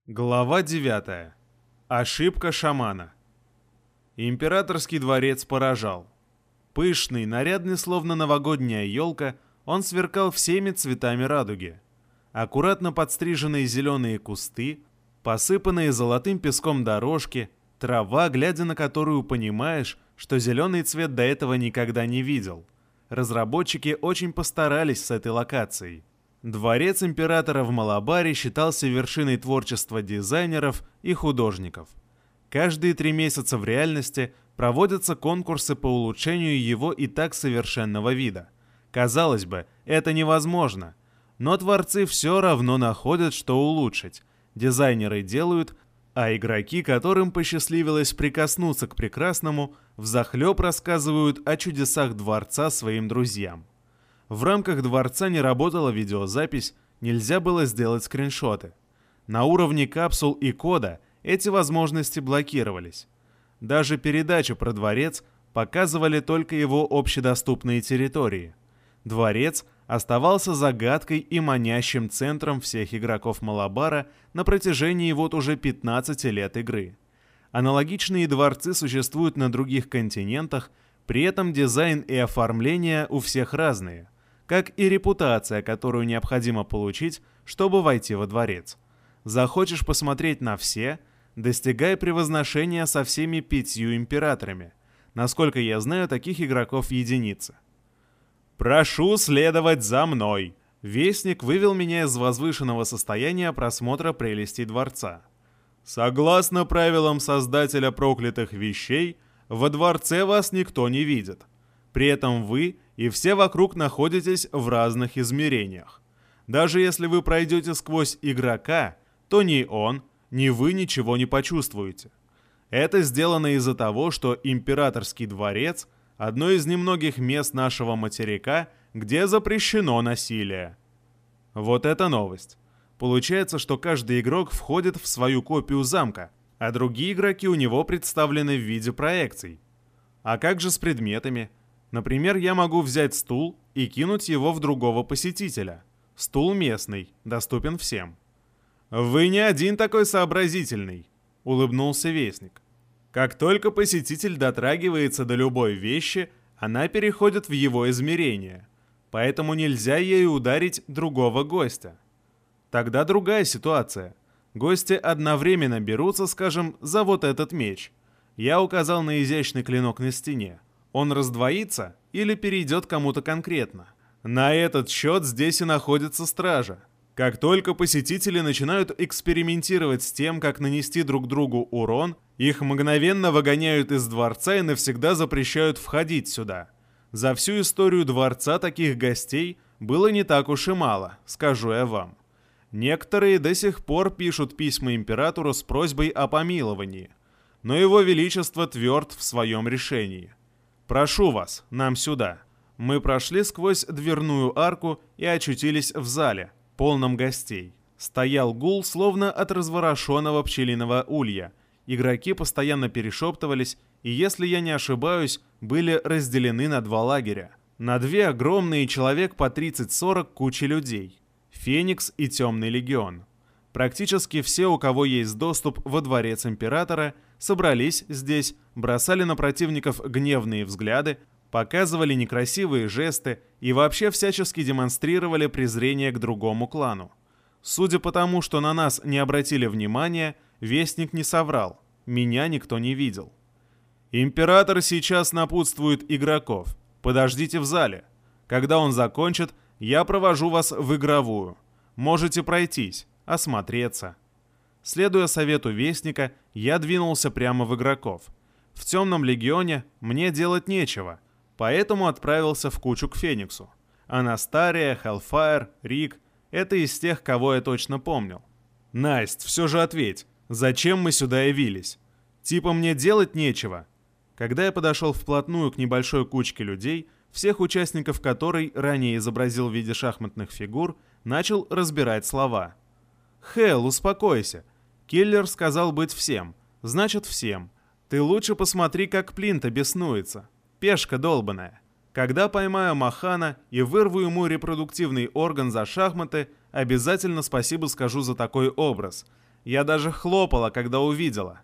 Глава 9. Ошибка шамана. Императорский дворец поражал. Пышный, нарядный, словно новогодняя елка, он сверкал всеми цветами радуги. Аккуратно подстриженные зеленые кусты, посыпанные золотым песком дорожки, трава, глядя на которую понимаешь, что зеленый цвет до этого никогда не видел. Разработчики очень постарались с этой локацией. Дворец императора в Малабаре считался вершиной творчества дизайнеров и художников. Каждые 3 месяца в реальности проводятся конкурсы по улучшению его и так совершенного вида. Казалось бы, это невозможно, но творцы все равно находят, что улучшить. Дизайнеры делают, а игроки, которым посчастливилось прикоснуться к прекрасному, взахлеб рассказывают о чудесах дворца своим друзьям. В рамках дворца не работала видеозапись, нельзя было сделать скриншоты. На уровне капсул и кода эти возможности блокировались. Даже передачи про дворец показывали только его общедоступные территории. Дворец оставался загадкой и манящим центром всех игроков Малабара на протяжении вот уже 15 лет игры. Аналогичные дворцы существуют на других континентах, при этом дизайн и оформление у всех разные, как и репутация, которую необходимо получить, чтобы войти во дворец. Захочешь посмотреть на все, достигай превозношения со всеми 5 императорами. Насколько я знаю, таких игроков единицы. «Прошу следовать за мной!» Вестник вывел меня из возвышенного состояния просмотра прелестей дворца. «Согласно правилам создателя проклятых вещей, во дворце вас никто не видит. При этом вы и все вокруг находитесь в разных измерениях. Даже если вы пройдете сквозь игрока, то ни он, ни вы ничего не почувствуете. Это сделано из-за того, что императорский дворец – одно из немногих мест нашего материка, где запрещено насилие». Вот это новость. Получается, что каждый игрок входит в свою копию замка, а другие игроки у него представлены в виде проекций. А как же с предметами? Например, я могу взять стул и кинуть его в другого посетителя. Стул местный, доступен всем. «Вы не один такой сообразительный», — улыбнулся Вестник. «Как только посетитель дотрагивается до любой вещи, она переходит в его измерение, поэтому нельзя ею ударить другого гостя. Тогда другая ситуация. Гости одновременно берутся, скажем, за вот этот меч. Я указал на изящный клинок на стене. Он раздвоится или перейдет кому-то конкретно. На этот счет здесь и находится стража. Как только посетители начинают экспериментировать с тем, как нанести друг другу урон, их мгновенно выгоняют из дворца и навсегда запрещают входить сюда. За всю историю дворца таких гостей было не так уж и мало, скажу я вам. Некоторые до сих пор пишут письма императору с просьбой о помиловании, но его величество тверд в своем решении. «Прошу вас, нам сюда». Мы прошли сквозь дверную арку и очутились в зале, полном гостей. Стоял гул, словно от разворошенного пчелиного улья. Игроки постоянно перешептывались, и, если я не ошибаюсь, были разделены на 2 лагеря. На 2 огромные, человек по 30-40 кучи людей. Феникс и Темный легион. Практически все, у кого есть доступ во дворец императора, собрались здесь, бросали на противников гневные взгляды, показывали некрасивые жесты и вообще всячески демонстрировали презрение к другому клану. Судя по тому, что на нас не обратили внимания, Вестник не соврал, меня никто не видел. «Император сейчас напутствует игроков. Подождите в зале. Когда он закончит, я провожу вас в игровую. Можете пройтись, осмотреться». Следуя совету Вестника, я двинулся прямо в игроков. В Темном легионе мне делать нечего, поэтому отправился в кучу к Фениксу. Анастария, Hellfire, Рик — это из тех, кого я точно помнил. «Насть, все же ответь, зачем мы сюда явились? Типа мне делать нечего?» Когда я подошел вплотную к небольшой кучке людей, всех участников которой ранее изобразил в виде шахматных фигур, начал разбирать слова. «Хелл, успокойся. Киллер сказал быть всем. Значит, всем. Ты лучше посмотри, как Плинта беснуется. Пешка долбаная. Когда поймаю Махана и вырву ему репродуктивный орган за шахматы, обязательно спасибо скажу за такой образ. Я даже хлопала, когда увидела.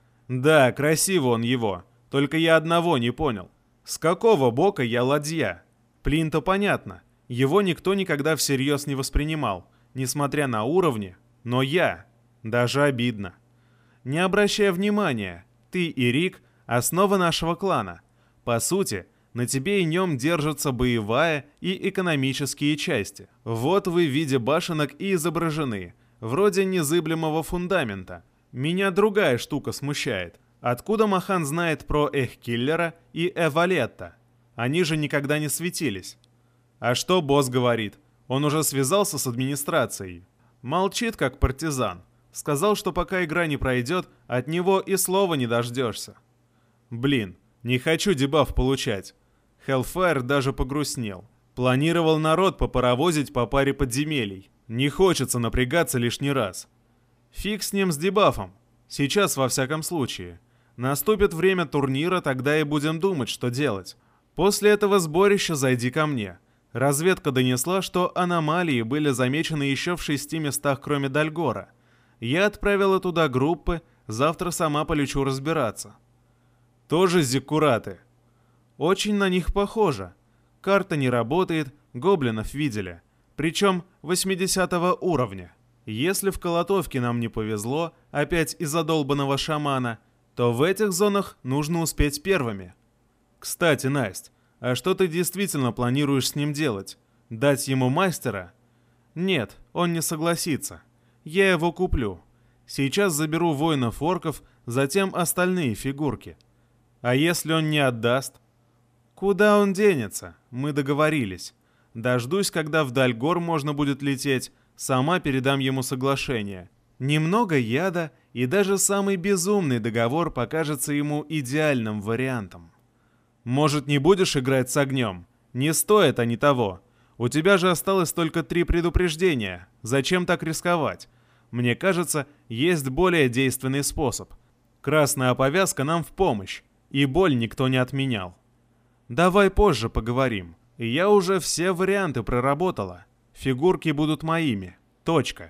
Да, красиво он его, только я одного не понял. С какого бока я ладья? Плин-то понятно, его никто никогда всерьез не воспринимал, несмотря на уровни, но я. Даже обидно. Не обращай внимания, ты и Рик — основа нашего клана. По сути, на тебе и нем держатся боевая и экономические части. Вот вы в виде башенок и изображены, вроде незыблемого фундамента. Меня другая штука смущает. Откуда Махан знает про Эхкиллера и Эвалетта? Они же никогда не светились. А что босс говорит? Он уже связался с администрацией. Молчит, как партизан. Сказал, что пока игра не пройдет, от него и слова не дождешься. Блин, не хочу дебаф получать. Hellfire даже погрустнел. Планировал народ попаровозить по паре подземелий. Не хочется напрягаться лишний раз. Фиг с ним с дебафом. Сейчас во всяком случае. Наступит время турнира, тогда и будем думать, что делать. После этого сборища зайди ко мне. Разведка донесла, что аномалии были замечены еще в 6 местах, кроме Дальгора. Я отправила туда группы, завтра сама полечу разбираться. Тоже зиккураты. Очень на них похоже. Карта не работает, гоблинов видели. Причем 80 уровня. Если в Колотовке нам не повезло, опять из-за долбанного шамана, то в этих зонах нужно успеть первыми. Кстати, Насть, а что ты действительно планируешь с ним делать? Дать ему мастера? Нет, он не согласится. Я его куплю. Сейчас заберу воинов-орков, затем остальные фигурки. А если он не отдаст? Куда он денется? Мы договорились. Дождусь, когда в Дальгор можно будет лететь, сама передам ему соглашение. Немного яда, и даже самый безумный договор покажется ему идеальным вариантом. Может, не будешь играть с огнем? Не стоит они того. У тебя же осталось только 3 предупреждения. Зачем так рисковать? Мне кажется, есть более действенный способ. Красная повязка нам в помощь, и боль никто не отменял. Давай позже поговорим. Я уже все варианты проработала. Фигурки будут моими. Точка.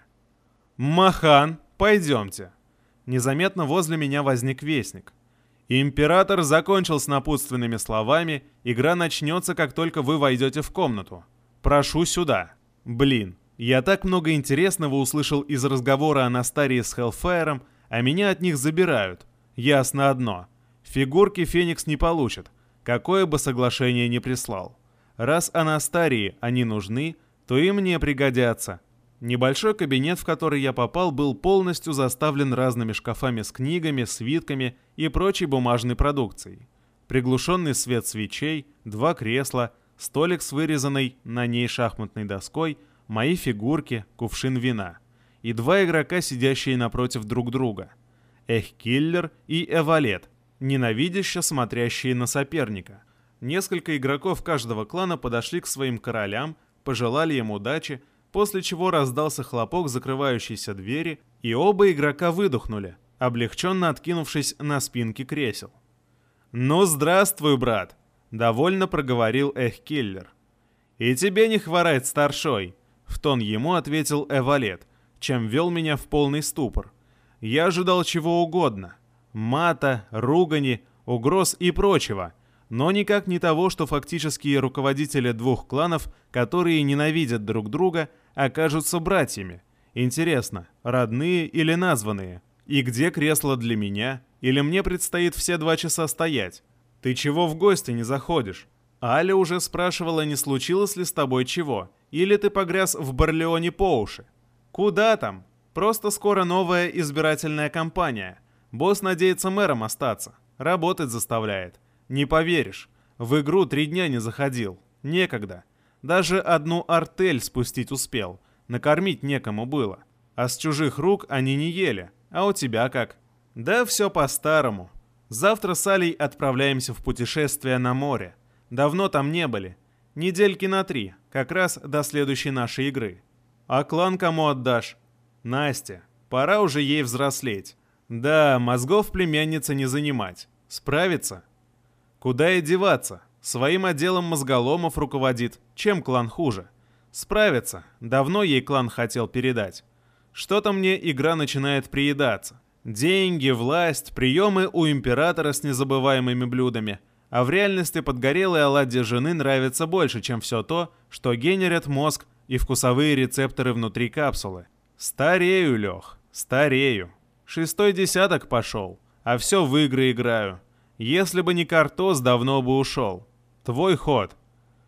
Махан, пойдемте. Незаметно возле меня возник вестник. Император закончил с напутственными словами. Игра начнется, как только вы войдете в комнату. Прошу сюда. Блин, я так много интересного услышал из разговора о Настарии с Hellfire'ом, а меня от них забирают. Ясно одно. Фигурки Феникс не получит, какое бы соглашение ни прислал. Раз Анастарии они нужны, то и мне пригодятся. Небольшой кабинет, в который я попал, был полностью заставлен разными шкафами с книгами, свитками и прочей бумажной продукцией. Приглушенный свет свечей, 2 кресла, столик с вырезанной на ней шахматной доской, мои фигурки, кувшин вина. И 2 игрока, сидящие напротив друг друга. Эхкиллер и Эвалет, ненавидяще смотрящие на соперника. Несколько игроков каждого клана подошли к своим королям, пожелали им удачи, после чего раздался хлопок закрывающейся двери, и оба игрока выдохнули, облегченно откинувшись на спинки кресел. «Ну, здравствуй, брат!» — довольно проговорил Эхкиллер. «И тебе не хворать, старшой!» — в тон ему ответил Эвалет, чем ввел меня в полный ступор. Я ожидал чего угодно — мата, ругани, угроз и прочего, но никак не того, что фактические руководители 2 кланов, которые ненавидят друг друга, окажутся братьями. Интересно, родные или названные? И где кресло для меня? Или мне предстоит все 2 часа стоять? Ты чего в гости не заходишь? Аля уже спрашивала, не случилось ли с тобой чего? Или ты погряз в Барлеоне по уши? Куда там? Просто скоро новая избирательная кампания. Босс надеется мэром остаться. Работать заставляет. Не поверишь, в игру 3 дня не заходил. Некогда. Даже одну артель спустить успел. Накормить некому было. А с чужих рук они не ели. А у тебя как? Да все по-старому. Завтра с Алей отправляемся в путешествие на море. Давно там не были. Недельки на 3, как раз до следующей нашей игры. А клан кому отдашь? Насте. Пора уже ей взрослеть. Да, мозгов племяннице не занимать. Справится? Куда и деваться? Своим отделом мозголомов руководит. Чем клан хуже? Справится. Давно ей клан хотел передать. Что-то мне игра начинает приедаться. Деньги, власть, приемы у императора с незабываемыми блюдами. А в реальности подгорелые оладьи жены нравятся больше, чем все то, что генерят мозг и вкусовые рецепторы внутри капсулы. Старею, Лех, старею. 6-й десяток пошел, а все в игры играю. Если бы не Картос, давно бы ушел. Твой ход.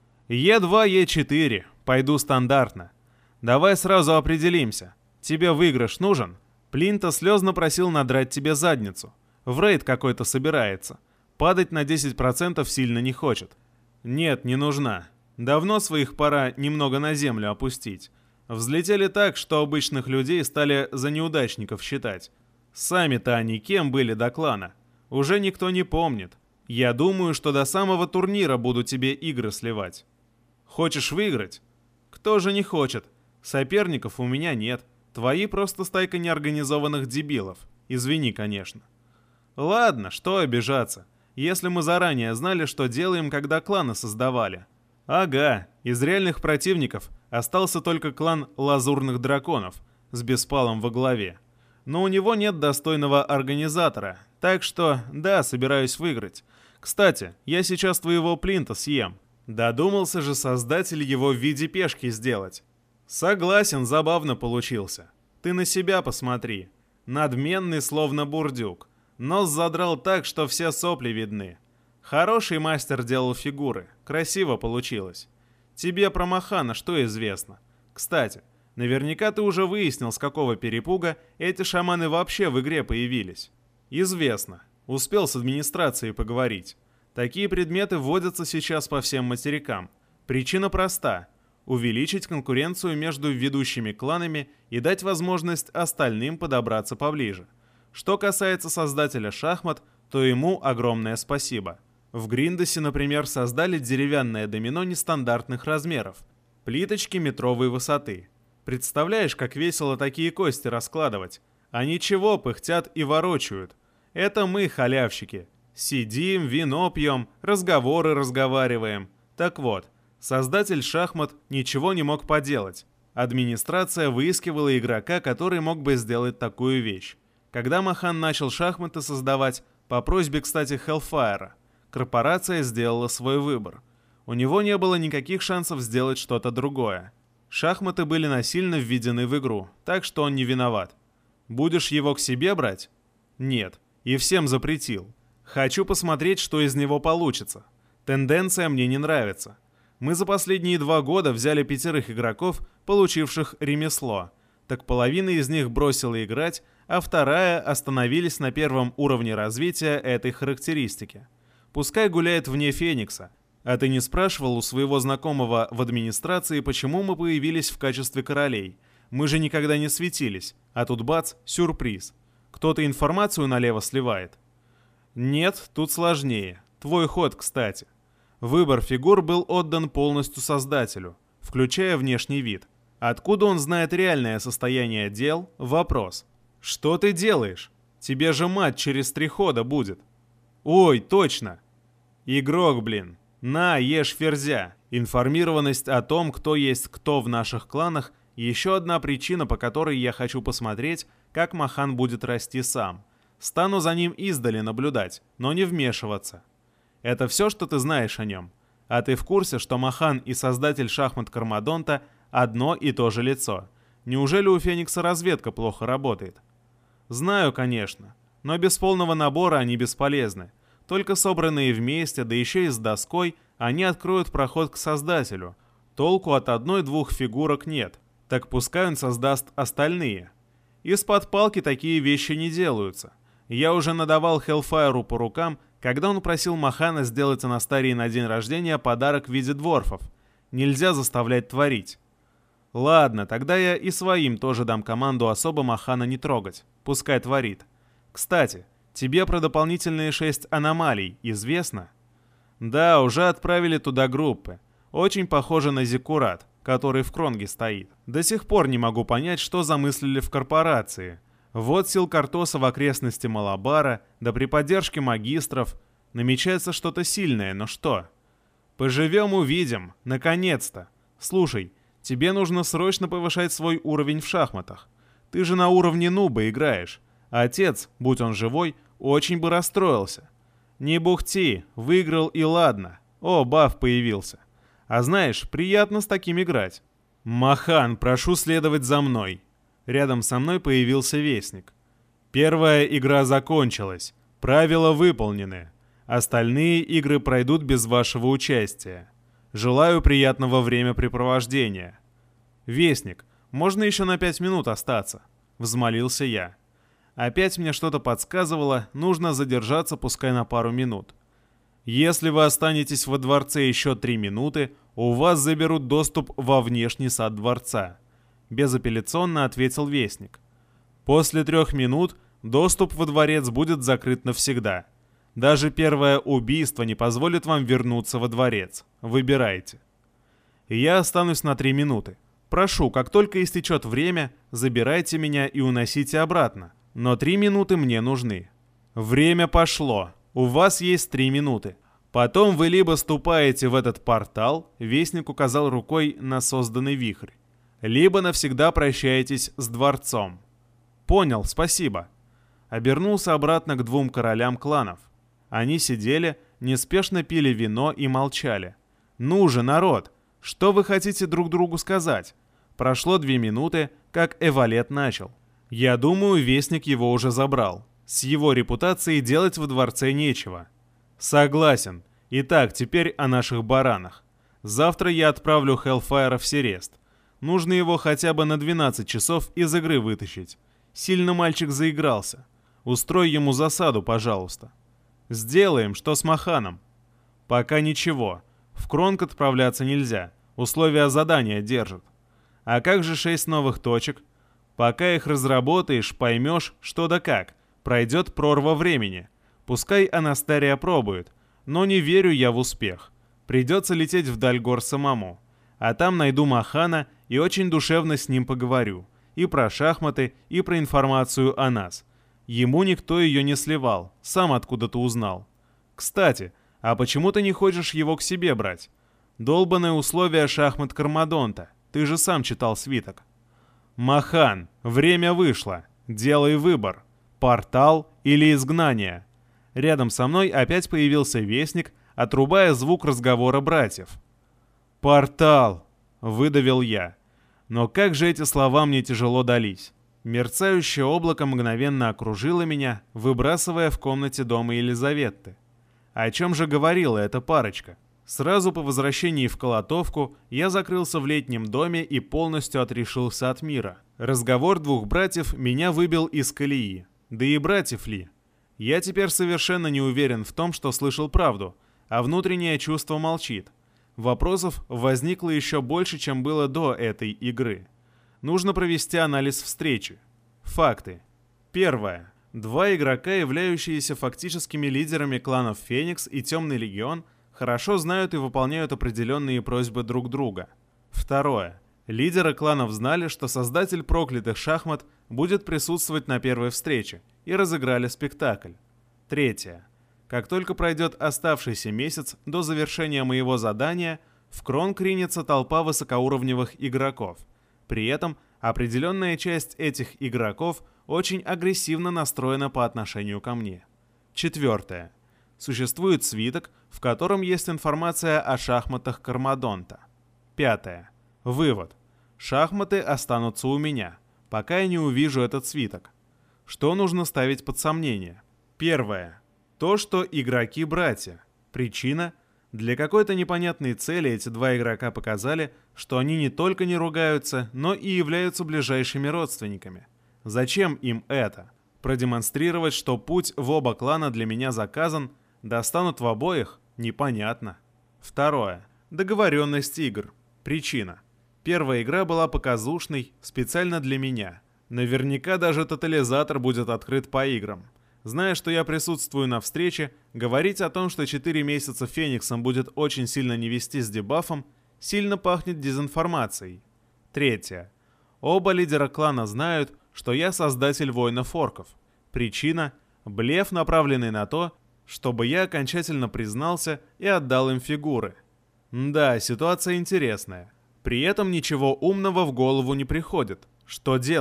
Е2, Е4. Пойду стандартно. Давай сразу определимся. Тебе выигрыш нужен? Плинта слезно просил надрать тебе задницу. В рейд какой-то собирается. Падать на 10% сильно не хочет. Нет, не нужна. Давно своих пора немного на землю опустить. Взлетели так, что обычных людей стали за неудачников считать. Сами-то они кем были до клана? Уже никто не помнит. Я думаю, что до самого турнира буду тебе игры сливать. Хочешь выиграть? Кто же не хочет? Соперников у меня нет. Твои просто стайка неорганизованных дебилов. Извини, конечно. Ладно, что обижаться, если мы заранее знали, что делаем, когда кланы создавали. Ага, из реальных противников остался только клан Лазурных Драконов с Беспалом во главе. Но у него нет достойного организатора, так что, да, собираюсь выиграть. Кстати, я сейчас твоего Плинта съем. Додумался же создатель его в виде пешки сделать. Согласен, забавно получился. Ты на себя посмотри. Надменный, словно бурдюк. Нос задрал так, что все сопли видны. Хороший мастер делал фигуры. Красиво получилось. Тебе про Махана что известно? Кстати, наверняка ты уже выяснил, с какого перепуга эти шаманы вообще в игре появились. Известно. Успел с администрацией поговорить. Такие предметы вводятся сейчас по всем материкам. Причина проста. Увеличить конкуренцию между ведущими кланами и дать возможность остальным подобраться поближе. Что касается создателя шахмат, то ему огромное спасибо. В Гриндосе, например, создали деревянное домино нестандартных размеров. Плиточки метровой высоты. Представляешь, как весело такие кости раскладывать? А ничего, пыхтят и ворочают. Это мы, халявщики. Сидим, вино пьем, разговоры разговариваем. Так вот, создатель шахмат ничего не мог поделать. Администрация выискивала игрока, который мог бы сделать такую вещь. Когда Махан начал шахматы создавать, по просьбе, кстати, Hellfire, корпорация сделала свой выбор. У него не было никаких шансов сделать что-то другое. Шахматы были насильно введены в игру, так что он не виноват. Будешь его к себе брать? Нет. И всем запретил. Хочу посмотреть, что из него получится. Тенденция мне не нравится. Мы за последние 2 года взяли 5 игроков, получивших ремесло. Так половина из них бросила играть, а вторая остановились на первом уровне развития этой характеристики. Пускай гуляет вне Феникса. А ты не спрашивал у своего знакомого в администрации, почему мы появились в качестве королей? Мы же никогда не светились, а тут бац, сюрприз. Кто-то информацию налево сливает? Нет, тут сложнее. Твой ход, кстати. Выбор фигур был отдан полностью создателю, включая внешний вид. Откуда он знает реальное состояние дел? Вопрос. Что ты делаешь? Тебе же мать через 3 хода будет. Ой, точно. Игрок, блин. На, ешь ферзя. Информированность о том, кто есть кто в наших кланах, еще одна причина, по которой я хочу посмотреть, как Махан будет расти сам. Стану за ним издали наблюдать, но не вмешиваться. Это все, что ты знаешь о нем. А ты в курсе, что Махан и создатель шахмат Кармадонта одно и то же лицо? Неужели у Феникса разведка плохо работает? Знаю, конечно, но без полного набора они бесполезны. Только собранные вместе, да еще и с доской, они откроют проход к создателю. Толку от 1-2 фигурок нет, так пускай он создаст остальные. Из-под палки такие вещи не делаются. Я уже надавал Hellfire по рукам, когда он просил Махана сделать Анастарии на день рождения подарок в виде дворфов. Нельзя заставлять творить. Ладно, тогда я и своим тоже дам команду особо Махана не трогать. Пускай творит. Кстати, тебе про дополнительные 6 аномалий известно? Да, уже отправили туда группы. Очень похоже на Зиккурат, который в Кронге стоит. До сих пор не могу понять, что замыслили в корпорации. Вот сил Картоса в окрестности Малабара, да при поддержке магистров. Намечается что-то сильное, но что? Поживем увидим, наконец-то. Слушай, тебе нужно срочно повышать свой уровень в шахматах. Ты же на уровне нуба играешь. Отец, будь он живой, очень бы расстроился. Не бухти, выиграл и ладно. О, баф появился. А знаешь, приятно с таким играть. Махан, прошу следовать за мной. Рядом со мной появился вестник. Первая игра закончилась. Правила выполнены. Остальные игры пройдут без вашего участия. Желаю приятного времяпрепровождения. Вестник, можно еще на 5 минут остаться? Взмолился я. Опять мне что-то подсказывало, нужно задержаться пускай на пару минут. Если вы останетесь во дворце еще 3 минуты, у вас заберут доступ во внешний сад дворца. Безапелляционно ответил вестник. После 3 минут доступ во дворец будет закрыт навсегда. Даже первое убийство не позволит вам вернуться во дворец. Выбирайте. Я останусь на 3 минуты. Прошу, как только истечет время, забирайте меня и уносите обратно. Но 3 минуты мне нужны. Время пошло. У вас есть 3 минуты. Потом вы либо ступаете в этот портал, вестник указал рукой на созданный вихрь, либо навсегда прощаетесь с дворцом. Понял, спасибо. Обернулся обратно к 2 королям кланов. Они сидели, неспешно пили вино и молчали. Ну же, народ, что вы хотите друг другу сказать? Прошло 2 минуты, как Эвалет начал. Я думаю, вестник его уже забрал. С его репутацией делать во дворце нечего. Согласен. Итак, теперь о наших баранах. Завтра я отправлю Хеллфайра в Серест. Нужно его хотя бы на 12 часов из игры вытащить. Сильно мальчик заигрался. Устрой ему засаду, пожалуйста. Сделаем, что с Маханом. Пока ничего. В Кронг отправляться нельзя. Условия задания держат. А как же 6 новых точек? Пока их разработаешь, поймешь, что да как. Пройдет прорва времени. Пускай Анастария пробует. Но не верю я в успех. Придется лететь в Дальгор самому. А там найду Махана и очень душевно с ним поговорю. И про шахматы, и про информацию о нас. Ему никто ее не сливал, сам откуда-то узнал. Кстати, а почему ты не хочешь его к себе брать? Долбаное условие шахмат Кармадонта. Ты же сам читал свиток. Махан, время вышло. Делай выбор. Портал или изгнание. Рядом со мной опять появился вестник, отрубая звук разговора братьев. «Портал!» — выдавил я. Но как же эти слова мне тяжело дались. Мерцающее облако мгновенно окружило меня, выбрасывая в комнате дома Елизаветы. О чем же говорила эта парочка? Сразу по возвращении в Колотовку я закрылся в летнем доме и полностью отрешился от мира. Разговор 2 братьев меня выбил из колеи. Да и братьев ли? Я теперь совершенно не уверен в том, что слышал правду, а внутреннее чувство молчит. Вопросов возникло еще больше, чем было до этой игры. Нужно провести анализ встречи. Факты. Первое. 2 игрока, являющиеся фактическими лидерами кланов Феникс и Темный Легион, хорошо знают и выполняют определенные просьбы друг друга. Второе. Лидеры кланов знали, что создатель проклятых шахмат будет присутствовать на первой встрече, и разыграли спектакль. Третье. Как только пройдет оставшийся месяц до завершения моего задания, в Кронг ринется толпа высокоуровневых игроков. При этом определенная часть этих игроков очень агрессивно настроена по отношению ко мне. Четвертое. Существует свиток, в котором есть информация о шахматах Кармадонта. Пятое. Вывод. Шахматы останутся у меня, пока я не увижу этот свиток. Что нужно ставить под сомнение? Первое. То, что игроки братья. Причина. Для какой-то непонятной цели эти 2 игрока показали, что они не только не ругаются, но и являются ближайшими родственниками. Зачем им это? Продемонстрировать, что путь в оба клана для меня заказан, достанут в обоих? Непонятно. Второе. Договоренность игр. Причина. Первая игра была показушной, специально для меня. Наверняка даже тотализатор будет открыт по играм. Зная, что я присутствую на встрече, говорить о том, что 4 месяца Фениксом будет очень сильно не вести с дебафом, сильно пахнет дезинформацией. Третье. Оба лидера клана знают, что я создатель воинов орков. Причина – блеф, направленный на то, чтобы я окончательно признался и отдал им фигуры. Да, ситуация интересная. При этом ничего умного в голову не приходит. Что делать?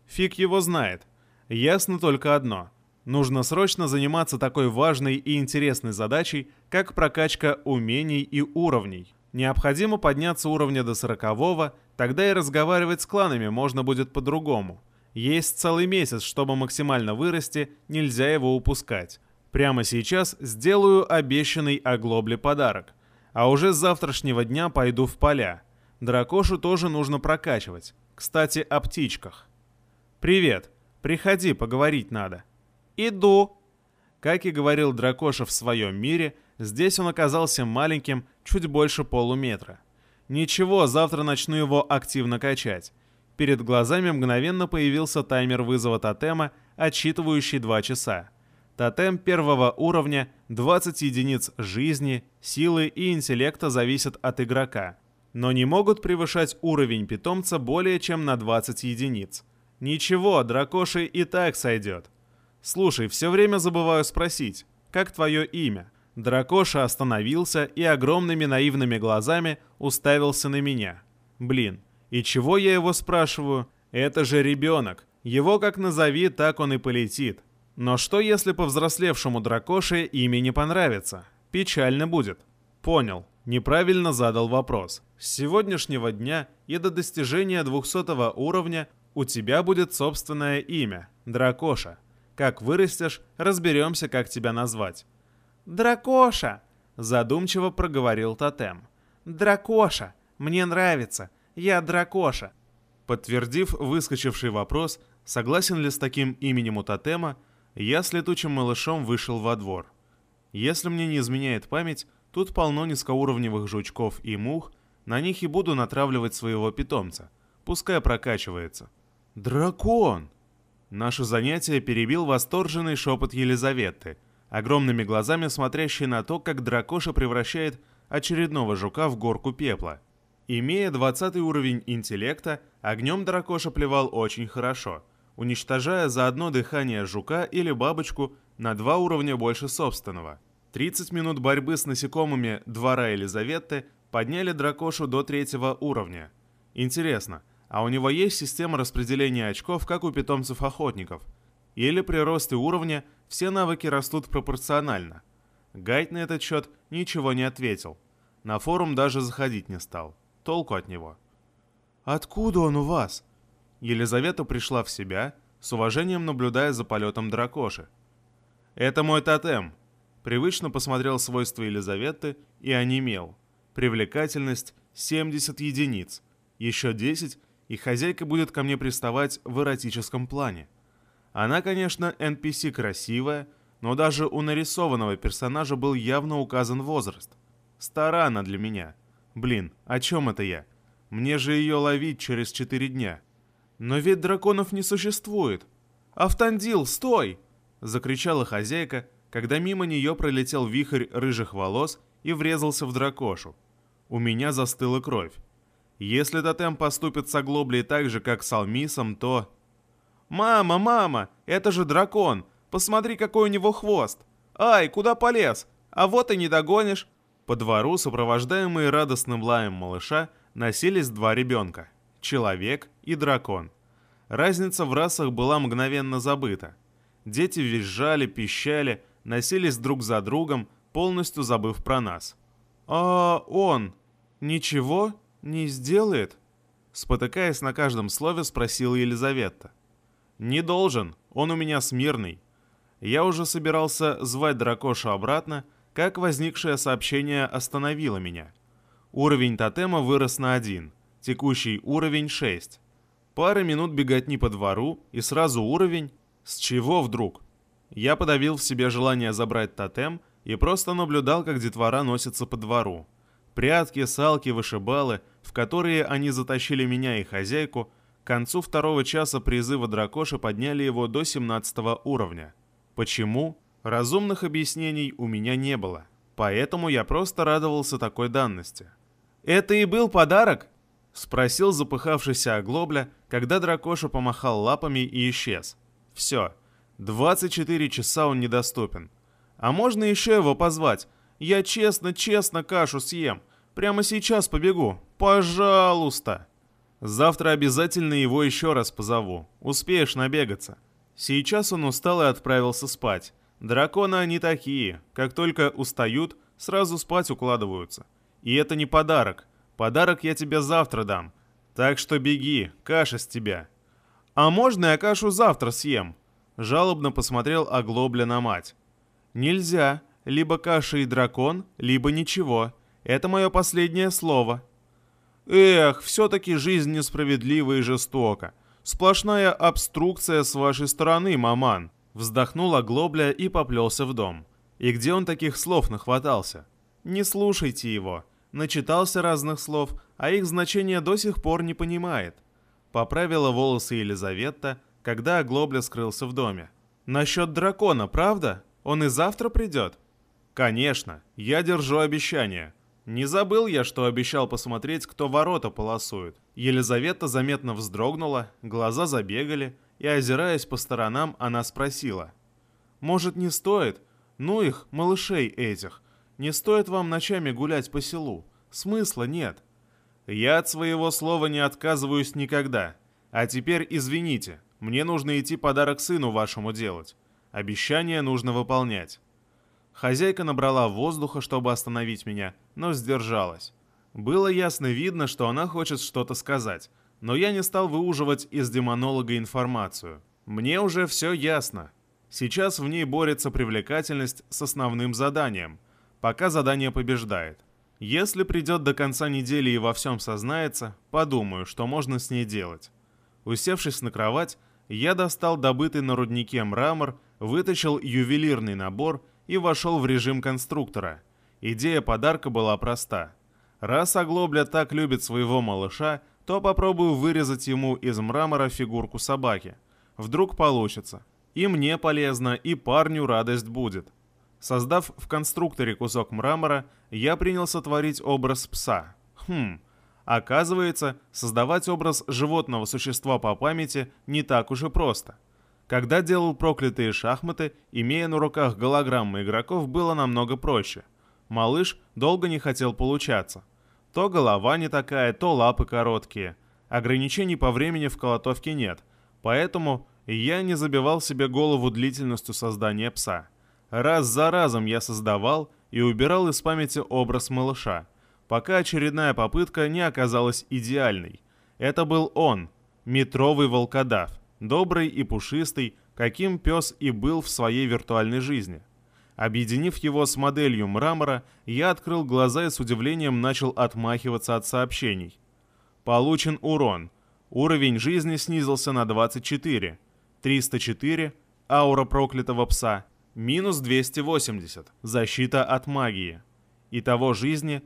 Фиг его знает. Ясно только одно. Нужно срочно заниматься такой важной и интересной задачей, как прокачка умений и уровней. Необходимо подняться уровня до 40-го, тогда и разговаривать с кланами можно будет по-другому. Есть целый месяц, чтобы максимально вырасти, нельзя его упускать. Прямо сейчас сделаю обещанный Оглобле подарок. А уже с завтрашнего дня пойду в поля. Дракошу тоже нужно прокачивать. Кстати, о птичках. «Привет. Приходи, поговорить надо». «Иду». Как и говорил Дракоша в своем мире, здесь он оказался маленьким, чуть больше полуметра. Ничего, завтра начну его активно качать. Перед глазами мгновенно появился таймер вызова тотема, отсчитывающий 2 часа. Тотем первого уровня, 20 единиц жизни, силы и интеллекта зависят от игрока, но не могут превышать уровень питомца более чем на 20 единиц. Ничего, Дракоши и так сойдет. Слушай, все время забываю спросить, как твое имя? Дракоша остановился и огромными наивными глазами уставился на меня. Блин, и чего я его спрашиваю? Это же ребенок. Его как назови, так он и полетит. Но что если повзрослевшему Дракоше имя не понравится? Печально будет. Понял, неправильно задал вопрос. С сегодняшнего дня и до достижения 200 уровня у тебя будет собственное имя – Дракоша. Как вырастешь, разберемся, как тебя назвать. «Дракоша!» – задумчиво проговорил тотем. «Дракоша! Мне нравится! Я Дракоша!» Подтвердив выскочивший вопрос, согласен ли с таким именем у тотема, я с летучим малышом вышел во двор. Если мне не изменяет память, тут полно низкоуровневых жучков и мух, на них и буду натравливать своего питомца. Пускай прокачивается. «Дракон!» Наше занятие перебил восторженный шепот Елизаветы, огромными глазами смотрящей на то, как Дракоша превращает очередного жука в горку пепла. Имея 20 уровень интеллекта, огнем Дракоша плевал очень хорошо, уничтожая за одно дыхание жука или бабочку на 2 уровня больше собственного. 30 минут борьбы с насекомыми двора Елизаветы подняли Дракошу до 3-го уровня. Интересно, а у него есть система распределения очков, как у питомцев-охотников? Или при росте уровня все навыки растут пропорционально? Гайд на этот счет ничего не ответил. На форум даже заходить не стал. Толку от него. «Откуда он у вас?» Елизавета пришла в себя, с уважением наблюдая за полетом Дракоши. «Это мой тотем». Привычно посмотрел свойства Елизаветы и онемел. Привлекательность 70 единиц. Еще 10, и хозяйка будет ко мне приставать в эротическом плане. Она, конечно, NPC красивая, но даже у нарисованного персонажа был явно указан возраст. Стара она для меня. Блин, о чем это я? Мне же ее ловить через 4 дня. Но ведь драконов не существует. «Автандил, стой!» — закричала хозяйка, когда мимо нее пролетел вихрь рыжих волос и врезался в Дракошу. У меня застыла кровь. Если тотем поступит с Оглоблей так же, как с Алмисом, то... «Мама, мама, это же дракон! Посмотри, какой у него хвост! Ай, куда полез? А вот и не догонишь!» По двору, сопровождаемые радостным лаем малыша, носились 2 ребенка — человек и дракон. Разница в расах была мгновенно забыта. Дети визжали, пищали, носились друг за другом, полностью забыв про нас. «А он ничего не сделает?» Спотыкаясь на каждом слове, спросила Елизавета. «Не должен, он у меня смирный». Я уже собирался звать Дракошу обратно, как возникшее сообщение остановило меня. Уровень тотема вырос на 1, текущий уровень 6. Пара минут беготни по двору и сразу уровень. С чего вдруг? Я подавил в себе желание забрать тотем и просто наблюдал, как детвора носится по двору. Прятки, салки, вышибалы, в которые они затащили меня и хозяйку, к концу 2-го часа призыва Дракоши подняли его до 17-го уровня. Почему? Разумных объяснений у меня не было, поэтому я просто радовался такой данности. «Это и был подарок?» — спросил запыхавшийся Оглобля, когда Дракоша помахал лапами и исчез. «Все, 24 часа он недоступен. А можно еще его позвать? Я честно кашу съем. Прямо сейчас побегу. Пожалуйста!» Завтра обязательно его еще раз позову. Успеешь набегаться. Сейчас он устал и отправился спать. Драконы они такие. Как только устают, сразу спать укладываются. И это не подарок. Подарок я тебе завтра дам. Так что беги, каша с тебя. А можно я кашу завтра съем? Жалобно посмотрел Оглобля на мать. Нельзя. Либо каша и дракон, либо ничего. Это мое последнее слово. Эх, все-таки жизнь несправедлива и жестока. Сплошная обструкция с вашей стороны, маман. Вздохнул Оглобля и поплелся в дом. И где он таких слов нахватался? Не слушайте его. Начитался разных слов, а их значение до сих пор не понимает. Поправила волосы Елизавета, когда Оглобля скрылся в доме. Насчет дракона, правда? Он и завтра придет? Конечно, я держу обещание. Не забыл я, что обещал посмотреть, кто ворота полосует. Елизавета заметно вздрогнула, глаза забегали, и, озираясь по сторонам, она спросила. «Может, не стоит? Ну их, малышей этих. Не стоит вам ночами гулять по селу. Смысла нет». «Я от своего слова не отказываюсь никогда. А теперь извините, мне нужно идти подарок сыну вашему делать. Обещание нужно выполнять». Хозяйка набрала воздуха, чтобы остановить меня, но сдержалась. Было ясно видно, что она хочет что-то сказать, но я не стал выуживать из демонолога информацию. Мне уже все ясно. Сейчас в ней борется привлекательность с основным заданием, пока задание побеждает. Если придет до конца недели и во всем сознается, подумаю, что можно с ней делать. Усевшись на кровать, я достал добытый на руднике мрамор, вытащил ювелирный набор и вошел в режим конструктора. Идея подарка была проста. Раз Оглобля так любит своего малыша, то попробую вырезать ему из мрамора фигурку собаки. Вдруг получится. И мне полезно, и парню радость будет. Создав в конструкторе кусок мрамора, я принялся творить образ пса. Оказывается, создавать образ животного существа по памяти не так уж и просто. Когда делал проклятые шахматы, имея на руках голограммы игроков, было намного проще. Малыш долго не хотел получаться. То голова не такая, то лапы короткие. Ограничений по времени в колотовке нет, поэтому я не забивал себе голову длительностью создания пса. Раз за разом я создавал и убирал из памяти образ малыша, пока очередная попытка не оказалась идеальной. Это был он, метровый волкодав. Добрый и пушистый, каким пес и был в своей виртуальной жизни. Объединив его с моделью мрамора, я открыл глаза и с удивлением начал отмахиваться от сообщений. Получен урон. Уровень жизни снизился на 24. 304. Аура проклятого пса. Минус 280. Защита от магии. Итого жизни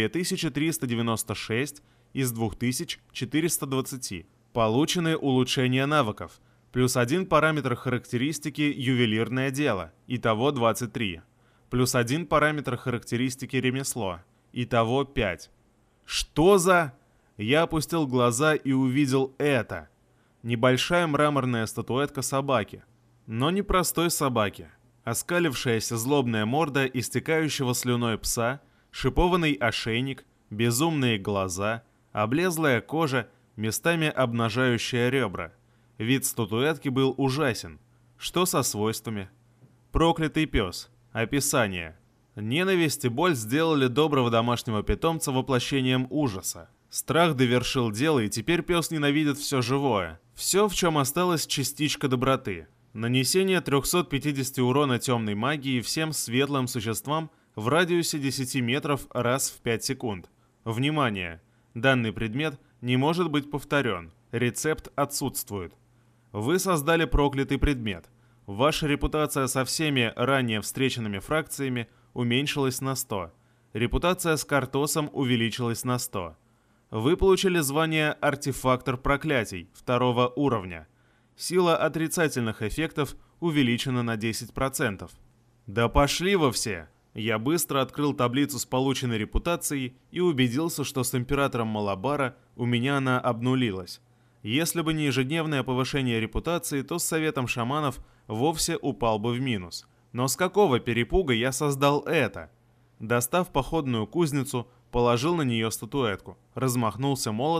2396 из 2420. Получены улучшения навыков. Плюс 1 параметр характеристики ювелирное дело. Итого 23. Плюс 1 параметр характеристики ремесло. Итого 5. Что за... Я опустил глаза и увидел это. Небольшая мраморная статуэтка собаки. Но не простой собаки. Оскалившаяся злобная морда истекающего слюной пса, шипованный ошейник, безумные глаза, облезлая кожа, местами обнажающая ребра. Вид статуэтки был ужасен. Что со свойствами? Проклятый пес. Описание. Ненависть и боль сделали доброго домашнего питомца воплощением ужаса. Страх довершил дело, и теперь пес ненавидит все живое. Все, в чем осталась частичка доброты. Нанесение 350 урона темной магии всем светлым существам в радиусе 10 метров раз в 5 секунд. Внимание! Данный предмет не может быть повторен. Рецепт отсутствует. Вы создали проклятый предмет. Ваша репутация со всеми ранее встреченными фракциями уменьшилась на 100. Репутация с Картосом увеличилась на 100. Вы получили звание «Артефактор проклятий» 2 уровня. Сила отрицательных эффектов увеличена на 10%. Да пошли вы все! Я быстро открыл таблицу с полученной репутацией и убедился, что с императором Малабара у меня она обнулилась. Если бы не ежедневное повышение репутации, то с советом шаманов вовсе упал бы в минус. Но с какого перепуга я создал это? Достав походную кузницу, положил на нее статуэтку, размахнулся молотом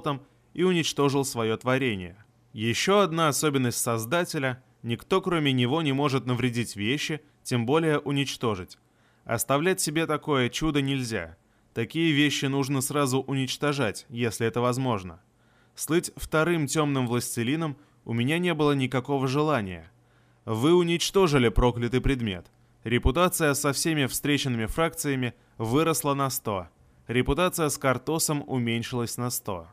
и уничтожил свое творение. Еще одна особенность Создателя – никто кроме него не может навредить вещи, тем более уничтожить. Оставлять себе такое чудо нельзя. Такие вещи нужно сразу уничтожать, если это возможно. Слыть вторым темным властелином у меня не было никакого желания. Вы уничтожили проклятый предмет. Репутация со всеми встреченными фракциями выросла на 100. Репутация с Картосом уменьшилась на 100.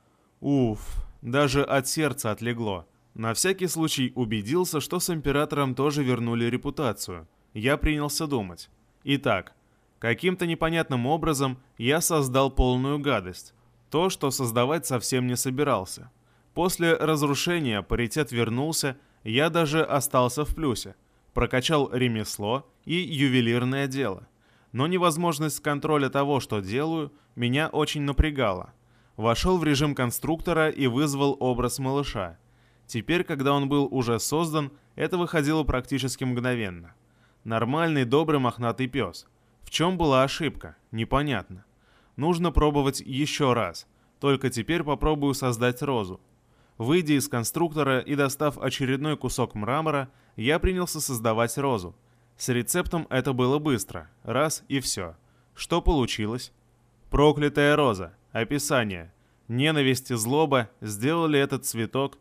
Уф, даже от сердца отлегло. На всякий случай убедился, что с Императором тоже вернули репутацию. Я принялся думать. Итак, каким-то непонятным образом я создал полную гадость. То, что создавать совсем не собирался. После разрушения паритет вернулся, я даже остался в плюсе. Прокачал ремесло и ювелирное дело. Но невозможность контроля того, что делаю, меня очень напрягала. Вошел в режим конструктора и вызвал образ малыша. Теперь, когда он был уже создан, это выходило практически мгновенно. Нормальный, добрый, мохнатый пес. В чем была ошибка? Непонятно. Нужно пробовать еще раз. Только теперь попробую создать розу. Выйдя из конструктора и достав очередной кусок мрамора, я принялся создавать розу. С рецептом это было быстро. Раз и все. Что получилось? Проклятая роза. Описание. Ненависть и злоба сделали этот цветок.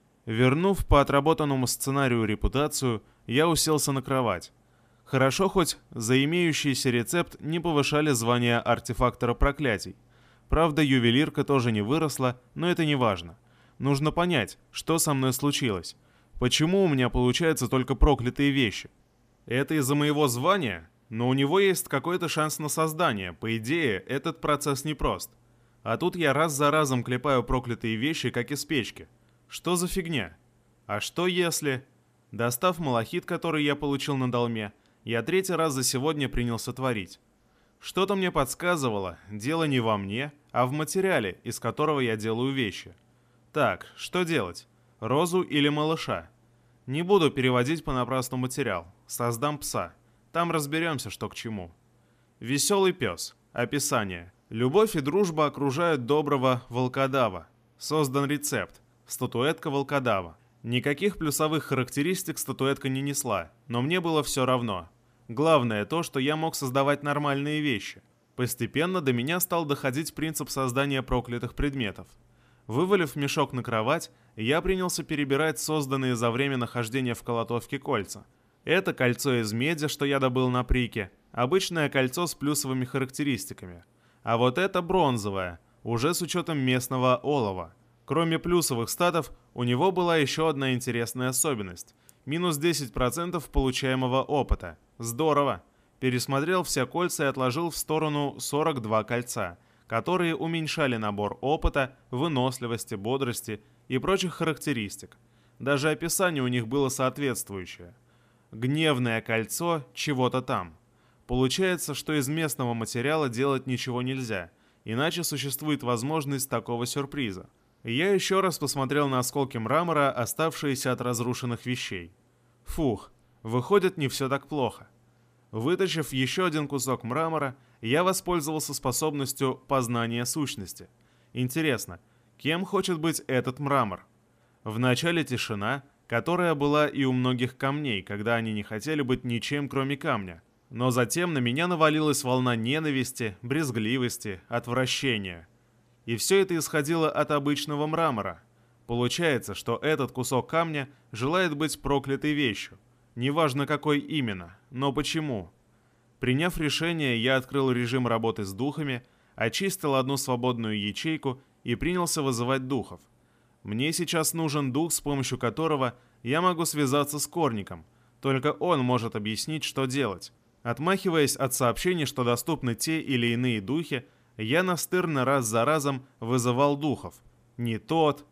Вернув по отработанному сценарию репутацию, я уселся на кровать. Хорошо, хоть за имеющийся рецепт не повышали звание артефактора проклятий. Правда, ювелирка тоже не выросла, но это не важно. Нужно понять, что со мной случилось. Почему у меня получаются только проклятые вещи? Это из-за моего звания? Но у него есть какой-то шанс на создание. По идее, этот процесс непрост. А тут я раз за разом клепаю проклятые вещи, как из печки. Что за фигня? А что если... Достав малахит, который я получил на долме, я третий раз за сегодня принялся творить. Что-то мне подсказывало, дело не во мне, а в материале, из которого я делаю вещи. Так, что делать? Розу или малыша? Не буду переводить понапрасну материал. Создам пса. Там разберемся, что к чему. Веселый пес. Описание. Любовь и дружба окружают доброго волкодава. Создан рецепт. Статуэтка волкодава. Никаких плюсовых характеристик статуэтка не несла, но мне было все равно. Главное то, что я мог создавать нормальные вещи. Постепенно до меня стал доходить принцип создания проклятых предметов. Вывалив мешок на кровать, я принялся перебирать созданные за время нахождения в колотовке кольца. Это кольцо из меди, что я добыл на прике, обычное кольцо с плюсовыми характеристиками. А вот это бронзовое, уже с учетом местного олова. Кроме плюсовых статов, у него была еще одна интересная особенность. Минус 10% получаемого опыта. Здорово. Пересмотрел все кольца и отложил в сторону 42 кольца, которые уменьшали набор опыта, выносливости, бодрости и прочих характеристик. Даже описание у них было соответствующее. Гневное кольцо чего-то там. Получается, что из местного материала делать ничего нельзя, иначе существует возможность такого сюрприза. Я еще раз посмотрел на осколки мрамора, оставшиеся от разрушенных вещей. Фух, выходит, не все так плохо. Вытащив еще один кусок мрамора, я воспользовался способностью познания сущности. Интересно, кем хочет быть этот мрамор? Вначале тишина, которая была и у многих камней, когда они не хотели быть ничем, кроме камня. Но затем на меня навалилась волна ненависти, брезгливости, отвращения. И все это исходило от обычного мрамора. Получается, что этот кусок камня желает быть проклятой вещью. Неважно, какой именно, но почему? Приняв решение, я открыл режим работы с духами, очистил одну свободную ячейку и принялся вызывать духов. Мне сейчас нужен дух, с помощью которого я могу связаться с Корником. Только он может объяснить, что делать. Отмахиваясь от сообщений, что доступны те или иные духи, я настырно раз за разом вызывал духов. Не тот,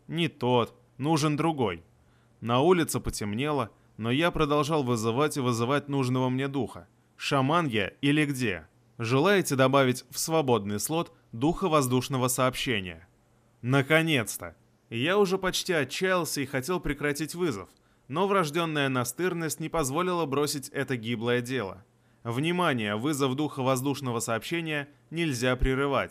нужен другой. На улице потемнело, но я продолжал вызывать и вызывать нужного мне духа. Шаман я или где? Желаете добавить в свободный слот духа воздушного сообщения? Наконец-то! Я уже почти отчаялся и хотел прекратить вызов, но врожденная настырность не позволила бросить это гиблое дело. Внимание, вызов духа воздушного сообщения нельзя прерывать.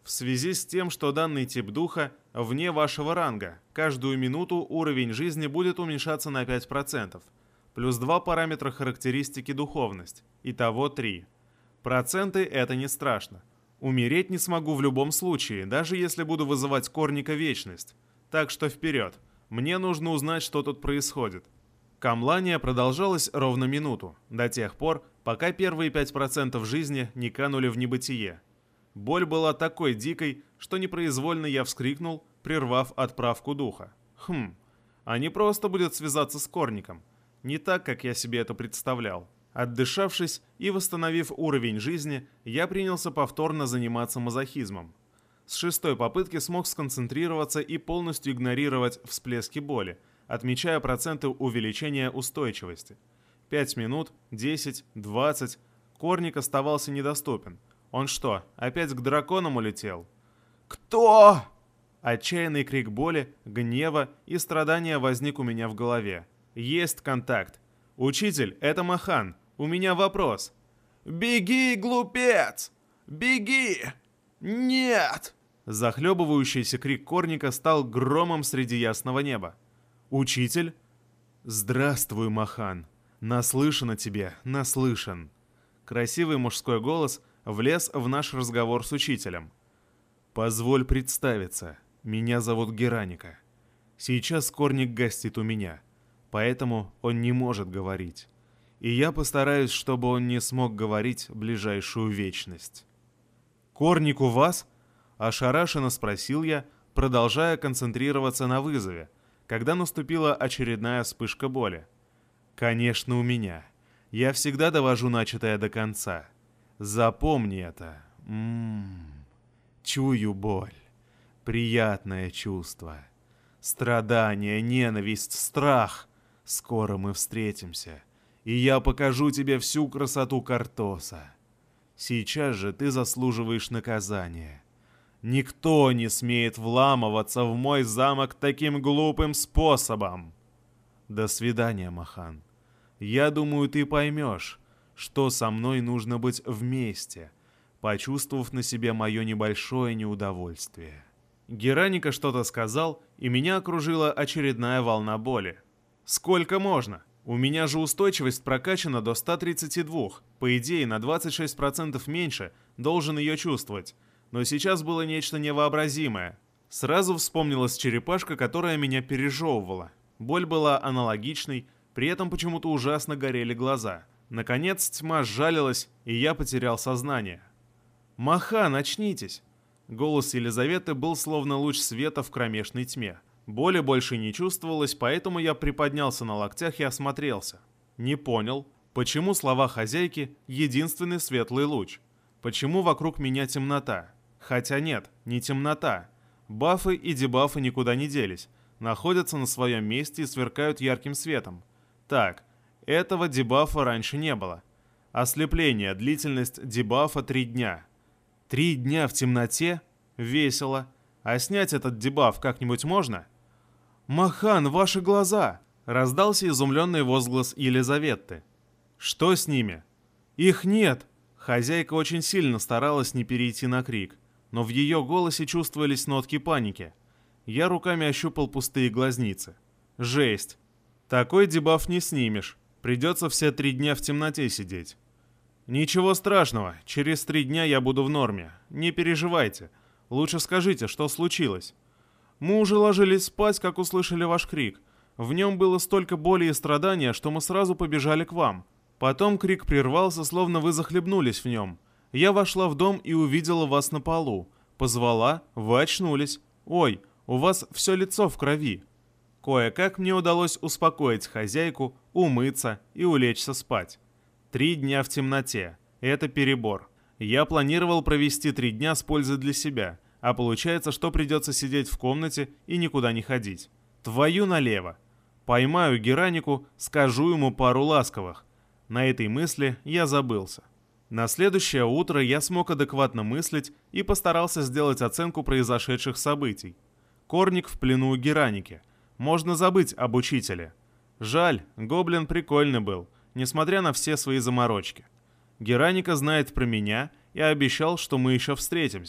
В связи с тем, что данный тип духа вне вашего ранга, каждую минуту уровень жизни будет уменьшаться на 5%, плюс 2 параметра характеристики духовность, итого 3. Проценты — это не страшно. Умереть не смогу в любом случае, даже если буду вызывать Корника вечность. Так что вперед, мне нужно узнать, что тут происходит. Камлание продолжалось ровно минуту, до тех пор, пока первые 5% жизни не канули в небытие. Боль была такой дикой, что непроизвольно я вскрикнул, прервав отправку духа. А не просто будет связаться с Корником. Не так, как я себе это представлял. Отдышавшись и восстановив уровень жизни, я принялся повторно заниматься мазохизмом. С 6-й попытки смог сконцентрироваться и полностью игнорировать всплески боли, отмечая проценты увеличения устойчивости. 5 минут, 10, 20. Корник оставался недоступен. Он что, опять к драконам улетел? «Кто?» Отчаянный крик боли, гнева и страдания возник у меня в голове. Есть контакт. «Учитель, это Махан. У меня вопрос». «Беги, глупец! Беги! Нет!» Захлебывающийся крик Корника стал громом среди ясного неба. «Учитель?» «Здравствуй, Махан. Наслышан о тебе, наслышан». Красивый мужской голос влез в наш разговор с учителем. «Позволь представиться. Меня зовут Гераника. Сейчас Корник гостит у меня, поэтому он не может говорить. И я постараюсь, чтобы он не смог говорить ближайшую вечность». «Корник у вас?» – ошарашенно спросил я, продолжая концентрироваться на вызове, когда наступила очередная вспышка боли. «Конечно, у меня. Я всегда довожу начатое до конца. Запомни это. Чую боль. Приятное чувство. Страдание, ненависть, страх. Скоро мы встретимся, и я покажу тебе всю красоту Картоса. Сейчас же ты заслуживаешь наказания. Никто не смеет вламываться в мой замок таким глупым способом. До свидания, Махан. Я думаю, ты поймешь, что со мной нужно быть вместе, почувствовав на себе мое небольшое неудовольствие». Гераника что-то сказал, и меня окружила очередная волна боли. «Сколько можно? У меня же устойчивость прокачана до 132. По идее, на 26% меньше должен ее чувствовать. Но сейчас было нечто невообразимое. Сразу вспомнилась черепашка, которая меня пережевывала. Боль была аналогичной, при этом почему-то ужасно горели глаза. Наконец тьма сжалилась, и я потерял сознание. «Махан, очнитесь!» Голос Елизаветы был словно луч света в кромешной тьме. Боли больше не чувствовалось, поэтому я приподнялся на локтях и осмотрелся. Не понял, почему слова хозяйки — единственный светлый луч? Почему вокруг меня темнота? Хотя нет, не темнота. Бафы и дебафы никуда не делись, находятся на своем месте и сверкают ярким светом. Так, этого дебафа раньше не было. Ослепление, длительность дебафа 3 дня. 3 дня в темноте? Весело. А снять этот дебаф как-нибудь можно? «Махан, ваши глаза!» — раздался изумленный возглас Елизаветы. «Что с ними?» «Их нет!» Хозяйка очень сильно старалась не перейти на крик, но в ее голосе чувствовались нотки паники. Я руками ощупал пустые глазницы. «Жесть! Такой дебаф не снимешь. Придется все 3 дня в темноте сидеть». «Ничего страшного, через 3 дня я буду в норме. Не переживайте. Лучше скажите, что случилось?» «Мы уже ложились спать, как услышали ваш крик. В нем было столько боли и страдания, что мы сразу побежали к вам. Потом крик прервался, словно вы захлебнулись в нем. Я вошла в дом и увидела вас на полу. Позвала, вы очнулись. Ой, у вас все лицо в крови». Кое-как мне удалось успокоить хозяйку, умыться и улечься спать. 3 дня в темноте. Это перебор. Я планировал провести 3 дня с пользой для себя, а получается, что придется сидеть в комнате и никуда не ходить. Твою налево. Поймаю Геранику, скажу ему пару ласковых. На этой мысли я забылся. На следующее утро я смог адекватно мыслить и постарался сделать оценку произошедших событий. Корник в плену у Гераники. Можно забыть об учителе. Жаль, гоблин прикольный был, несмотря на все свои заморочки. Гераника знает про меня и обещал, что мы еще встретимся.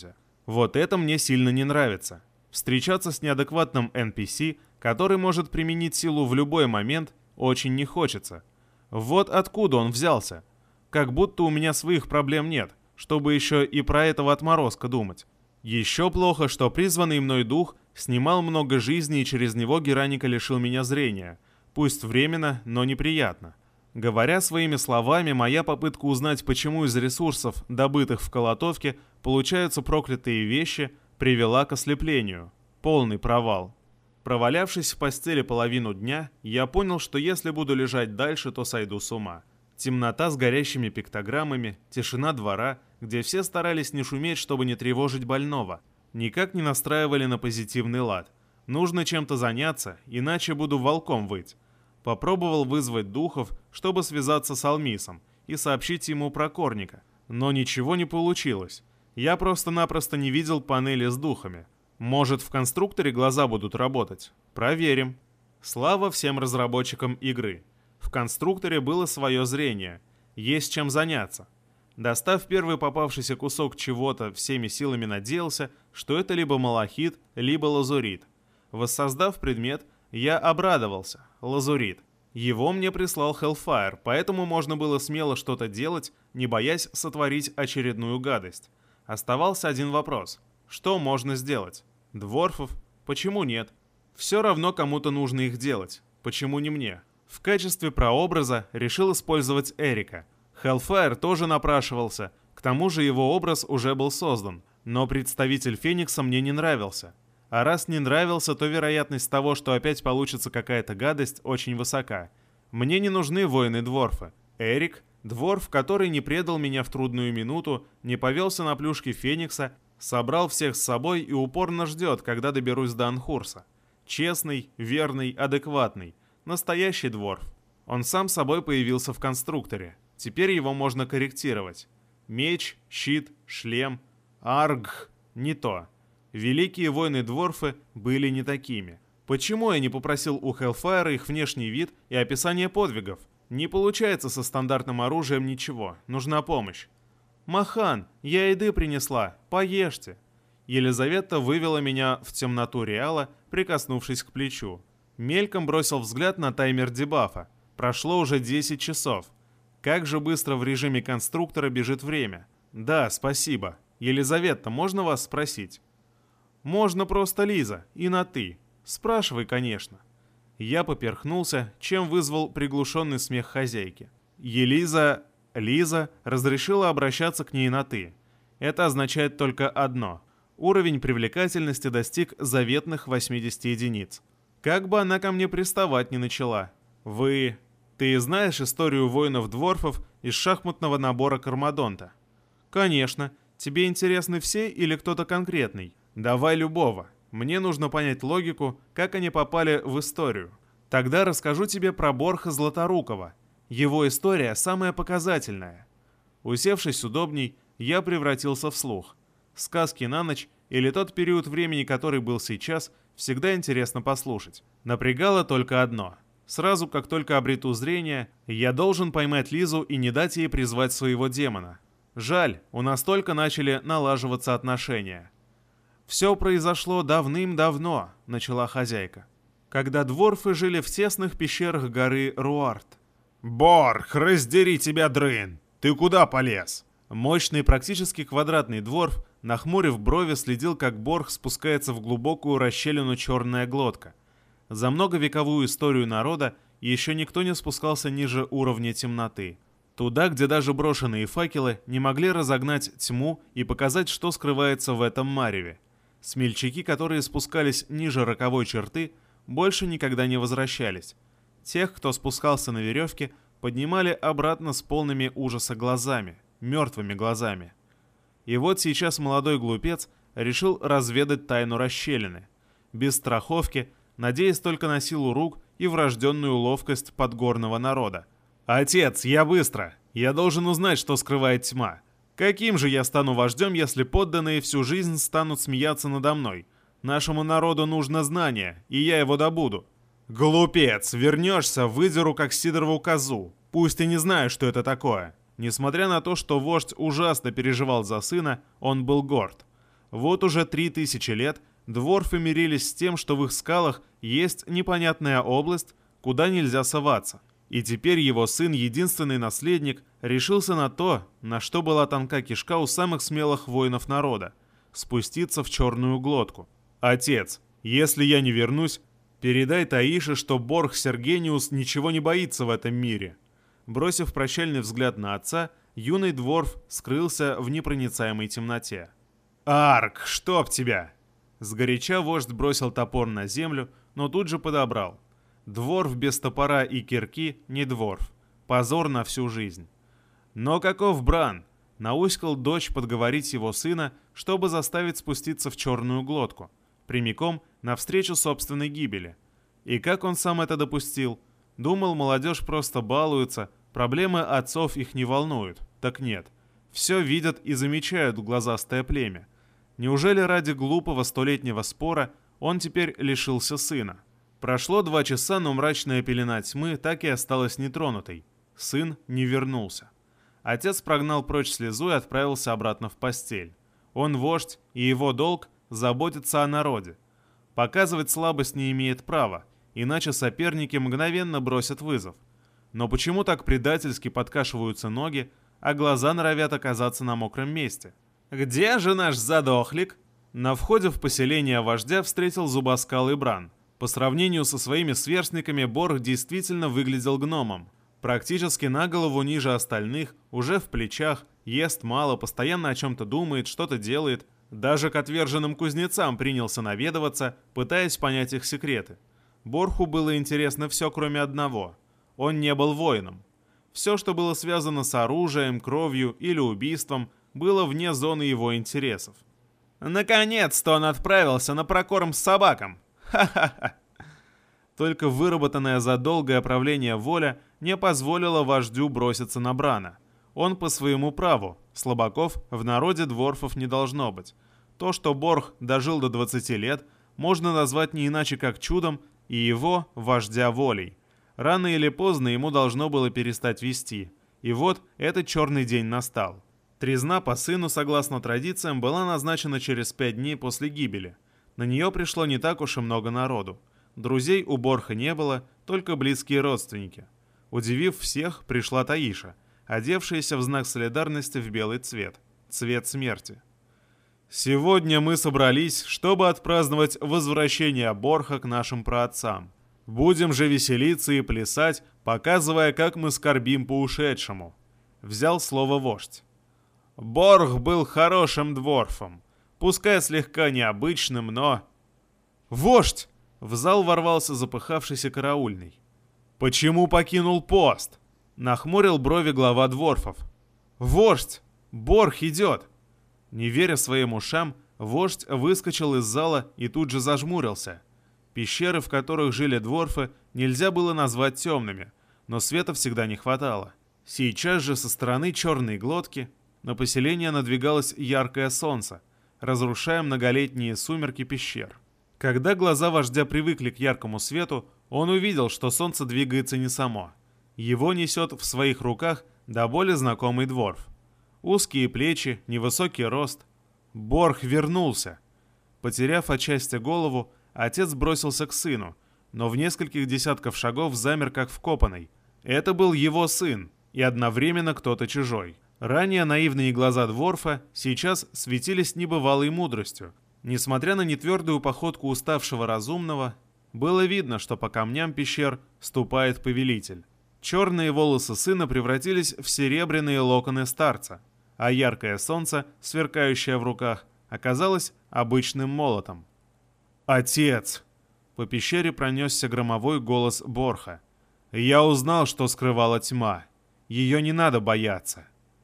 Вот это мне сильно не нравится. Встречаться с неадекватным NPC, который может применить силу в любой момент, очень не хочется. Вот откуда он взялся. Как будто у меня своих проблем нет, чтобы еще и про этого отморозка думать. Еще плохо, что призванный мной дух снимал много жизни, и через него Гераника лишил меня зрения. Пусть временно, но неприятно. Говоря своими словами, моя попытка узнать, почему из ресурсов, добытых в Колотовке, получаются проклятые вещи, привела к ослеплению. Полный провал. Провалявшись в постели половину дня, я понял, что если буду лежать дальше, то сойду с ума. Темнота с горящими пиктограммами, тишина двора, где все старались не шуметь, чтобы не тревожить больного, никак не настраивали на позитивный лад. Нужно чем-то заняться, иначе буду волком выть. Попробовал вызвать духов, чтобы связаться с Алмисом и сообщить ему про Корника, но ничего не получилось. Я просто-напросто не видел панели с духами. Может, в конструкторе глаза будут работать? Проверим. Слава всем разработчикам игры. В конструкторе было свое зрение. Есть чем заняться. Достав первый попавшийся кусок чего-то, всеми силами надеялся, что это либо малахит, либо лазурит. Воссоздав предмет, я обрадовался. Лазурит. Его мне прислал Hellfire, поэтому можно было смело что-то делать, не боясь сотворить очередную гадость. Оставался один вопрос. Что можно сделать? Дворфов? Почему нет? Все равно кому-то нужно их делать. Почему не мне? В качестве прообраза решил использовать Эрика. Hellfire тоже напрашивался, к тому же его образ уже был создан, но представитель Феникса мне не нравился. А раз не нравился, то вероятность того, что опять получится какая-то гадость, очень высока. Мне не нужны воины-дворфа. Эрик — дворф, который не предал меня в трудную минуту, не повелся на плюшки Феникса, собрал всех с собой и упорно ждет, когда доберусь до Анхурса. Честный, верный, адекватный. Настоящий дворф. Он сам собой появился в конструкторе. Теперь его можно корректировать. Меч, щит, шлем. Аргх. Не то. Великие воины-дворфы были не такими. Почему я не попросил у Hellfire их внешний вид и описание подвигов? Не получается со стандартным оружием ничего. Нужна помощь. «Махан, я еды принесла. Поешьте». Елизавета вывела меня в темноту Реала, прикоснувшись к плечу. Мельком бросил взгляд на таймер дебафа. Прошло уже 10 часов. Как же быстро в режиме конструктора бежит время. Да, спасибо. Елизавета, можно вас спросить? Можно просто Лиза, и на «ты». Спрашивай, конечно. Я поперхнулся, чем вызвал приглушенный смех хозяйки. Лиза разрешила обращаться к ней на «ты». Это означает только одно. Уровень привлекательности достиг заветных 80 единиц. Как бы она ко мне приставать не начала. Ты знаешь историю воинов-дворфов из шахматного набора Кармадонта? Конечно. Тебе интересны все или кто-то конкретный? Давай любого. Мне нужно понять логику, как они попали в историю. Тогда расскажу тебе про Борха Златорукова. Его история самая показательная. Усевшись удобней, я превратился в слух. Сказки на ночь или тот период времени, который был сейчас, всегда интересно послушать. Напрягало только одно. Сразу, как только обрету зрение, я должен поймать Лизу и не дать ей призвать своего демона. Жаль, у нас только начали налаживаться отношения. «Все произошло давным-давно», — начала хозяйка, когда дворфы жили в тесных пещерах горы Руарт. «Борх, раздери тебя, дрын! Ты куда полез?» Мощный, практически квадратный дворф, нахмурив брови, следил, как Борх спускается в глубокую расщелину черная глотка. За многовековую историю народа еще никто не спускался ниже уровня темноты. Туда, где даже брошенные факелы не могли разогнать тьму и показать, что скрывается в этом мареве. Смельчаки, которые спускались ниже роковой черты, больше никогда не возвращались. Тех, кто спускался на веревке, поднимали обратно с полными ужаса глазами, мертвыми глазами. И вот сейчас молодой глупец решил разведать тайну расщелины. Без страховки, надеясь только на силу рук и врожденную ловкость подгорного народа. «Отец, я быстро! Я должен узнать, что скрывает тьма. Каким же я стану вождем, если подданные всю жизнь станут смеяться надо мной? Нашему народу нужно знание, и я его добуду». «Глупец! Вернешься, выдеру, как сидорову козу. Пусть и не знаю, что это такое». Несмотря на то, что вождь ужасно переживал за сына, он был горд. Вот уже 3000 лет дворфы мирились с тем, что в их скалах есть непонятная область, куда нельзя соваться. И теперь его сын, единственный наследник, решился на то, на что была тонка кишка у самых смелых воинов народа — спуститься в черную глотку. «Отец, если я не вернусь, передай Таише, что Борх Сергениус ничего не боится в этом мире». Бросив прощальный взгляд на отца, юный дворф скрылся в непроницаемой темноте. «Арк, чтоб тебя!» Сгоряча вождь бросил топор на землю, но тут же подобрал. Дворф без топора и кирки не дворф. Позор на всю жизнь. Но каков Бран? Науськал дочь подговорить его сына, чтобы заставить спуститься в черную глотку, прямиком навстречу собственной гибели. И как он сам это допустил? Думал, молодежь просто балуется, проблемы отцов их не волнуют. Так нет. Все видят и замечают глазастое племя. Неужели ради глупого столетнего спора он теперь лишился сына? Прошло 2 часа, но мрачная пелена тьмы так и осталась нетронутой. Сын не вернулся. Отец прогнал прочь слезу и отправился обратно в постель. Он вождь, и его долг — заботиться о народе. Показывать слабость не имеет права, иначе соперники мгновенно бросят вызов. Но почему так предательски подкашиваются ноги, а глаза норовят оказаться на мокром месте? «Где же наш задохлик?» На входе в поселение вождя встретил зубоскалый Бран. По сравнению со своими сверстниками, Борх действительно выглядел гномом. Практически на голову ниже остальных, уже в плечах, ест мало, постоянно о чем-то думает, что-то делает. Даже к отверженным кузнецам принялся наведываться, пытаясь понять их секреты. Борху было интересно все, кроме одного. Он не был воином. Все, что было связано с оружием, кровью или убийством, было вне зоны его интересов. Наконец-то он отправился на прокорм с собакам. Ха-ха-ха. Только выработанная за долгое правление воля не позволила вождю броситься на Брана. Он по своему праву. Слабаков в народе дворфов не должно быть. То, что Борх дожил до 20 лет, можно назвать не иначе как чудом и его, вождя, волей. Рано или поздно ему должно было перестать вести. И вот этот черный день настал. Тризна по сыну, согласно традициям, была назначена через 5 дней после гибели. На нее пришло не так уж и много народу. Друзей у Борха не было, только близкие родственники. Удивив всех, пришла Таиша, одевшаяся в знак солидарности в белый цвет. Цвет смерти. «Сегодня мы собрались, чтобы отпраздновать возвращение Борха к нашим праотцам. Будем же веселиться и плясать, показывая, как мы скорбим по ушедшему», — взял слово вождь. «Борх был хорошим дворфом, пускай слегка необычным, но...» «Вождь!» — в зал ворвался запыхавшийся караульный. «Почему покинул пост?» — нахмурил брови глава дворфов. «Вождь! Борх идет!» Не веря своим ушам, вождь выскочил из зала и тут же зажмурился. Пещеры, в которых жили дворфы, нельзя было назвать темными, но света всегда не хватало. Сейчас же со стороны черной глотки на поселение надвигалось яркое солнце, разрушая многолетние сумерки пещер. Когда глаза вождя привыкли к яркому свету, он увидел, что солнце двигается не само. Его несет в своих руках до боли знакомый дворф. Узкие плечи, невысокий рост. Борх вернулся. Потеряв отчасти голову, отец бросился к сыну, но в нескольких десятков шагов замер как вкопанный. Это был его сын, и одновременно кто-то чужой. Ранее наивные глаза дворфа сейчас светились небывалой мудростью. Несмотря на нетвердую походку уставшего разумного, было видно, что по камням пещер ступает повелитель. Черные волосы сына превратились в серебряные локоны старца, а яркое солнце, сверкающее в руках, оказалось обычным молотом. «Отец!» — по пещере пронесся громовой голос Борха. «Я узнал, что скрывала тьма. Ее не надо бояться».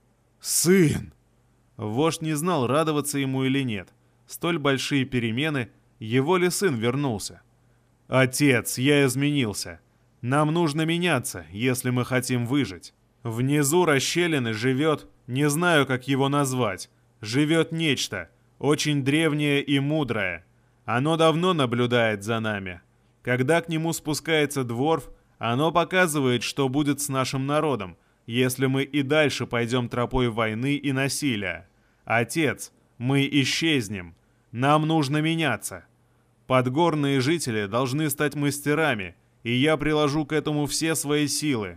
«Сын!» Вождь не знал, радоваться ему или нет. Столь большие перемены, его ли сын вернулся? «Отец, я изменился. Нам нужно меняться, если мы хотим выжить. Внизу расщелины живет, не знаю, как его назвать, живет нечто, очень древнее и мудрое. Оно давно наблюдает за нами. Когда к нему спускается дворф, оно показывает, что будет с нашим народом, если мы и дальше пойдем тропой войны и насилия. Отец, Мы исчезнем. Нам нужно меняться. Подгорные жители должны стать мастерами, и я приложу к этому все свои силы».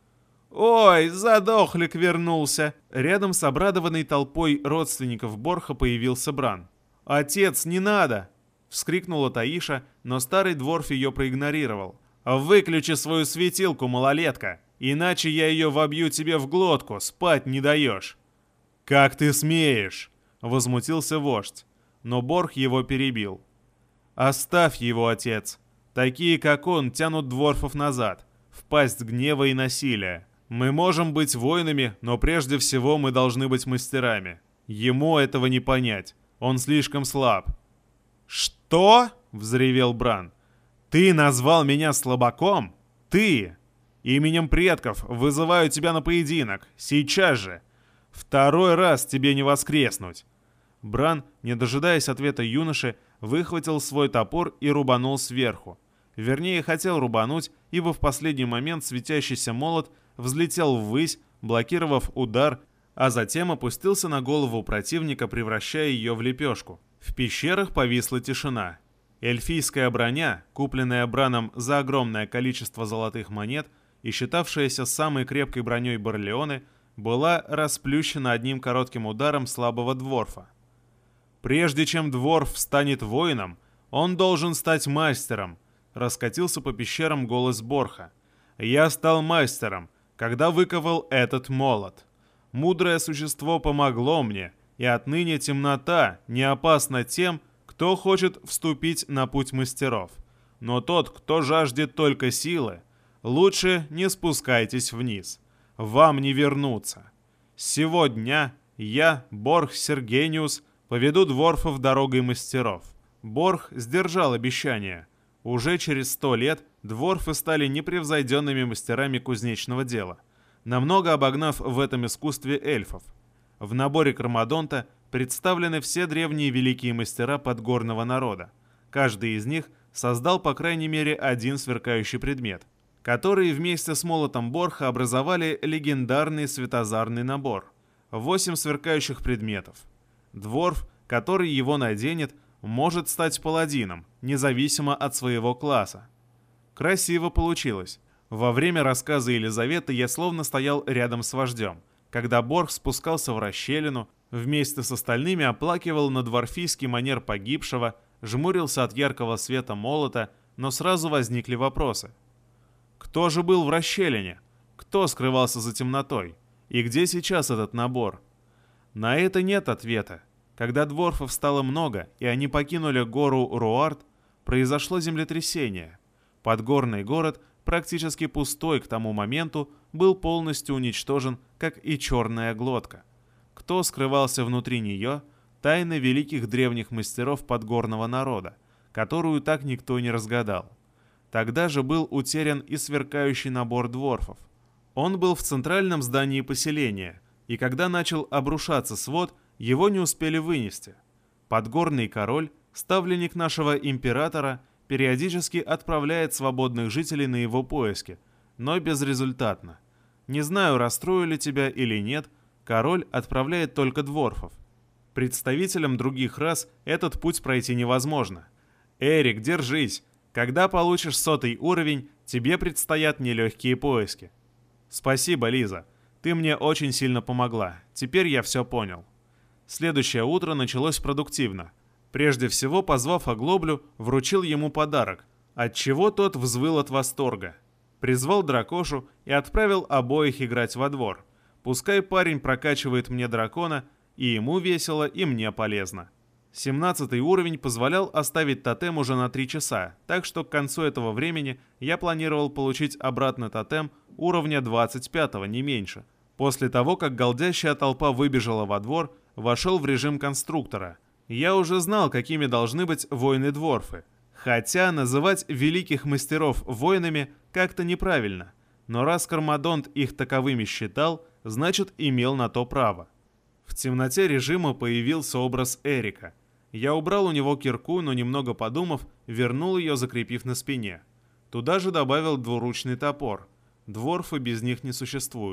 «Ой, задохлик вернулся!» Рядом с обрадованной толпой родственников Борха появился Бран. «Отец, не надо!» — вскрикнула Таиша, но старый дворф ее проигнорировал. «Выключи свою светилку, малолетка, иначе я ее вобью тебе в глотку, спать не даешь!» «Как ты смеешь!» — возмутился вождь, но Борх его перебил. «Оставь его, отец. Такие, как он, тянут дворфов назад, в пасть гнева и насилия. Мы можем быть воинами, но прежде всего мы должны быть мастерами. Ему этого не понять. Он слишком слаб». «Что?» — взревел Бран. «Ты назвал меня слабаком? Ты! Именем предков вызываю тебя на поединок. Сейчас же! Второй раз тебе не воскреснуть!» Бран, не дожидаясь ответа юноши, выхватил свой топор и рубанул сверху. Вернее, хотел рубануть, ибо в последний момент светящийся молот взлетел ввысь, блокировав удар, а затем опустился на голову противника, превращая ее в лепешку. В пещерах повисла тишина. Эльфийская броня, купленная Браном за огромное количество золотых монет и считавшаяся самой крепкой броней Барлеоны, была расплющена одним коротким ударом слабого дворфа. «Прежде чем дворф станет воином, он должен стать мастером», — раскатился по пещерам голос Борха. «Я стал мастером, когда выковал этот молот. Мудрое существо помогло мне, и отныне темнота не опасна тем, кто хочет вступить на путь мастеров. Но тот, кто жаждет только силы, лучше не спускайтесь вниз. Вам не вернуться. С сего дня я, Борх Сергениус, поведу дворфов дорогой мастеров». Борх сдержал обещание. Уже через 100 лет дворфы стали непревзойденными мастерами кузнечного дела, намного обогнав в этом искусстве эльфов. В наборе Кармадонта представлены все древние великие мастера подгорного народа. Каждый из них создал по крайней мере один сверкающий предмет, которые вместе с молотом Борха образовали легендарный светозарный набор. 8 сверкающих предметов. Дворф, который его наденет, может стать паладином, независимо от своего класса. Красиво получилось. Во время рассказа Елизаветы я словно стоял рядом с вождем, когда Борх спускался в расщелину, вместе с остальными оплакивал на дворфийский манер погибшего, жмурился от яркого света молота, но сразу возникли вопросы. Кто же был в расщелине? Кто скрывался за темнотой? И где сейчас этот набор? На это нет ответа. Когда дворфов стало много, и они покинули гору Руарт, произошло землетрясение. Подгорный город, практически пустой к тому моменту, был полностью уничтожен, как и черная глотка. Кто скрывался внутри нее — тайна великих древних мастеров подгорного народа, которую так никто не разгадал. Тогда же был утерян и сверкающий набор дворфов. Он был в центральном здании поселения, и когда начал обрушаться свод, его не успели вынести. Подгорный король, ставленник нашего императора, периодически отправляет свободных жителей на его поиски, но безрезультатно. Не знаю, расстроили ли тебя или нет, король отправляет только дворфов. Представителям других рас этот путь пройти невозможно. Эрик, держись! Когда получишь 100-й уровень, тебе предстоят нелегкие поиски. Спасибо, Лиза. Ты мне очень сильно помогла. Теперь я все понял. Следующее утро началось продуктивно. Прежде всего, позвав Оглоблю, вручил ему подарок, отчего тот взвыл от восторга. Призвал дракошу и отправил обоих играть во двор. Пускай парень прокачивает мне дракона, и ему весело, и мне полезно. 17-й уровень позволял оставить тотем уже на 3 часа, так что к концу этого времени я планировал получить обратно тотем уровня 25-го, не меньше. После того, как голдящая толпа выбежала во двор, вошел в режим конструктора. Я уже знал, какими должны быть воины-дворфы. Хотя называть великих мастеров воинами как-то неправильно. Но раз Кармадонт их таковыми считал, значит имел на то право. В темноте режима появился образ Эрика. Я убрал у него кирку, но немного подумав, вернул ее, закрепив на спине. Туда же добавил двуручный топор. Дворфы без них не существуют.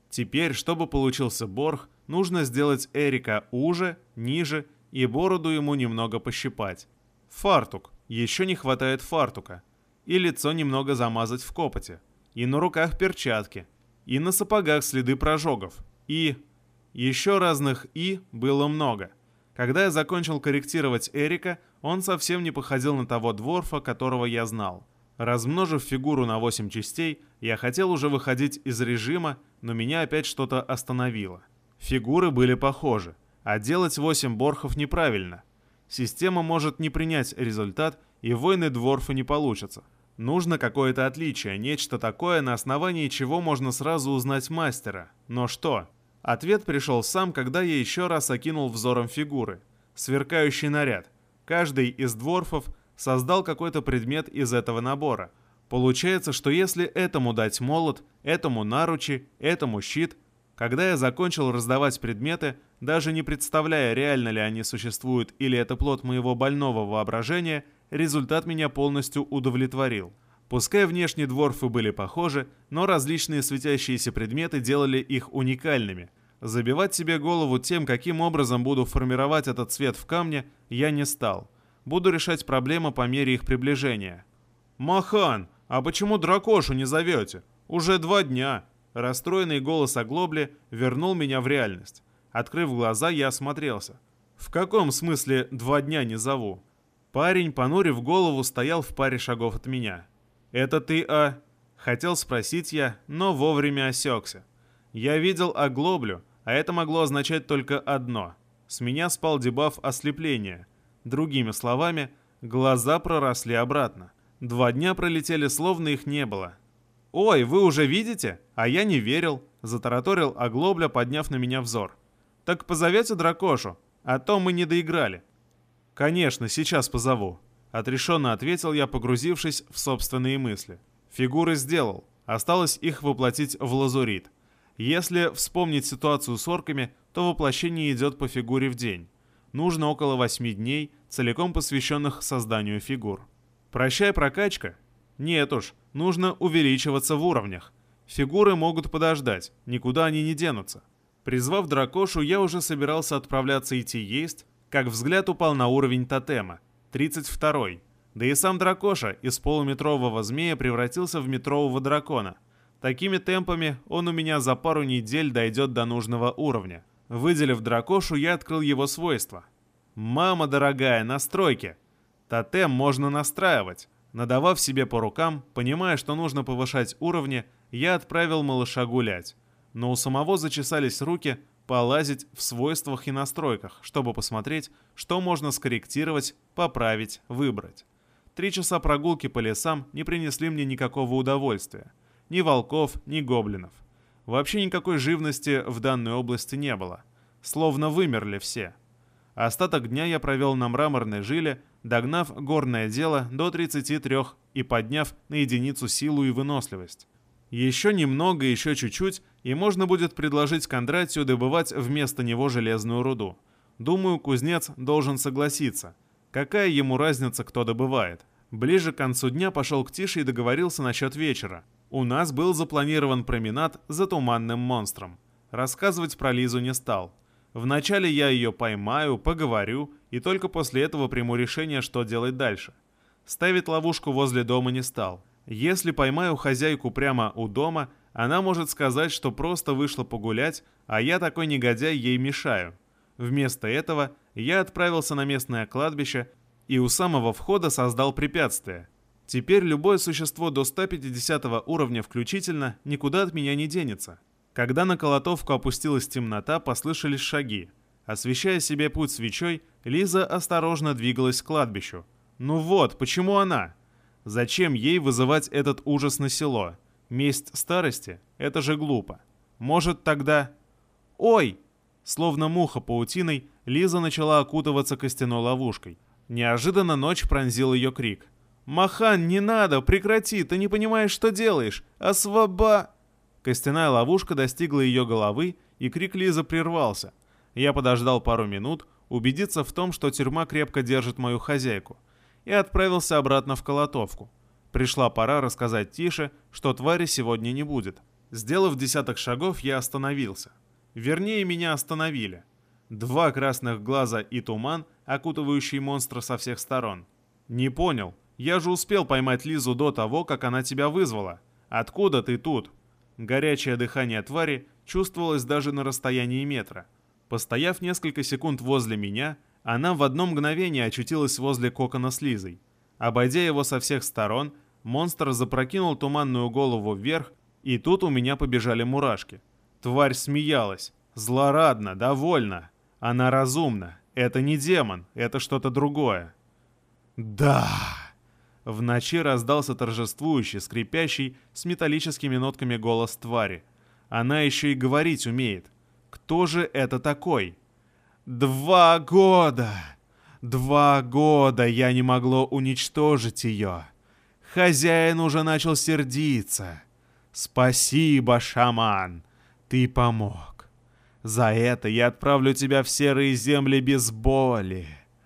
Теперь, чтобы получился Борх, нужно сделать Эрика уже, ниже и бороду ему немного пощипать. Фартук. Еще не хватает фартука. И лицо немного замазать в копоти. И на руках перчатки. И на сапогах следы прожогов. И... Еще разных «и» было много. Когда я закончил корректировать Эрика, он совсем не походил на того дворфа, которого я знал. Размножив фигуру на 8 частей, я хотел уже выходить из режима, но меня опять что-то остановило. Фигуры были похожи, а делать 8 борхов неправильно. Система может не принять результат, и войны дворфа не получатся. Нужно какое-то отличие, нечто такое, на основании чего можно сразу узнать мастера. Но что? Ответ пришел сам, когда я еще раз окинул взором фигуры. Сверкающий наряд. Каждый из дворфов создал какой-то предмет из этого набора. Получается, что если этому дать молот, этому наручи, этому щит... Когда я закончил раздавать предметы, даже не представляя, реально ли они существуют или это плод моего больного воображения, результат меня полностью удовлетворил. Пускай внешне дворфы были похожи, но различные светящиеся предметы делали их уникальными. Забивать себе голову тем, каким образом буду формировать этот цвет в камне, я не стал. Буду решать проблемы по мере их приближения. «Махан, а почему дракошу не зовете? Уже 2 дня!» Расстроенный голос Оглобли вернул меня в реальность. Открыв глаза, я осмотрелся. «В каком смысле 2 дня не зову?» Парень, понурив голову, стоял в паре шагов от меня. «Это ты, а...» Хотел спросить я, но вовремя осекся. Я видел Оглоблю, а это могло означать только одно. С меня спал дебаф ослепления. Другими словами, глаза проросли обратно. 2 дня пролетели, словно их не было. «Ой, вы уже видите? А я не верил», — затараторил Оглобля, подняв на меня взор. «Так позовете дракошу, а то мы не доиграли». «Конечно, сейчас позову», — отрешенно ответил я, погрузившись в собственные мысли. Фигуры сделал, осталось их воплотить в лазурит. Если вспомнить ситуацию с орками, то воплощение идет по фигуре в день. Нужно около 8 дней, целиком посвященных созданию фигур. Прощай прокачка? Нет уж, нужно увеличиваться в уровнях. Фигуры могут подождать, никуда они не денутся. Призвав дракошу, я уже собирался отправляться идти есть, как взгляд упал на уровень тотема, 32-й. Да и сам дракоша из полуметрового змея превратился в метрового дракона. Такими темпами он у меня за пару недель дойдет до нужного уровня. Выделив дракошу, я открыл его свойства. «Мама дорогая, настройки!» Тотем можно настраивать. Надавав себе по рукам, понимая, что нужно повышать уровни, я отправил малыша гулять. Но у самого зачесались руки полазить в свойствах и настройках, чтобы посмотреть, что можно скорректировать, поправить, выбрать. 3 часа прогулки по лесам не принесли мне никакого удовольствия. Ни волков, ни гоблинов. Вообще никакой живности в данной области не было. Словно вымерли все. Остаток дня я провел на мраморной жиле, догнав горное дело до 33 и подняв на единицу силу и выносливость. Еще немного, еще чуть-чуть, и можно будет предложить Кондратию добывать вместо него железную руду. Думаю, кузнец должен согласиться. Какая ему разница, кто добывает? Ближе к концу дня пошел к Тише и договорился насчет вечера. У нас был запланирован променад за туманным монстром. Рассказывать про Лизу не стал. Вначале я ее поймаю, поговорю, и только после этого приму решение, что делать дальше. Ставить ловушку возле дома не стал. Если поймаю хозяйку прямо у дома, она может сказать, что просто вышла погулять, а я такой негодяй ей мешаю. Вместо этого я отправился на местное кладбище и у самого входа создал препятствие. Теперь любое существо до 150 уровня включительно никуда от меня не денется. Когда на колотовку опустилась темнота, послышались шаги. Освещая себе путь свечой, Лиза осторожно двигалась к кладбищу. Ну вот, почему она? Зачем ей вызывать этот ужас на село? Месть старости? Это же глупо. Может тогда... Ой! Словно муха паутиной, Лиза начала окутываться костяной ловушкой. Неожиданно ночь пронзил ее крик. «Махан, не надо! Прекрати! Ты не понимаешь, что делаешь! Освоба...» Костяная ловушка достигла ее головы, и крик Лизы прервался. Я подождал пару минут, убедиться в том, что тюрьма крепко держит мою хозяйку, и отправился обратно в колотовку. Пришла пора рассказать Тише, что твари сегодня не будет. Сделав десяток шагов, я остановился. Вернее, меня остановили. 2 красных глаза и туман, окутывающий монстра со всех сторон. Не понял. Я же успел поймать Лизу до того, как она тебя вызвала. Откуда ты тут? Горячее дыхание твари чувствовалось даже на расстоянии метра. Постояв несколько секунд возле меня, она в одно мгновение очутилась возле кокона с Лизой. Обойдя его со всех сторон, монстр запрокинул туманную голову вверх, и тут у меня побежали мурашки. Тварь смеялась. Злорадно, довольно. Она разумна. Это не демон, это что-то другое. «Да!» В ночи раздался торжествующий, скрипящий, с металлическими нотками голос твари. Она еще и говорить умеет. Кто же это такой? 2 года! 2 года я не могло уничтожить ее. Хозяин уже начал сердиться. Спасибо, шаман, ты помог. За это я отправлю тебя в серые земли без боли.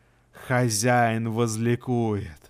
Хозяин возликует.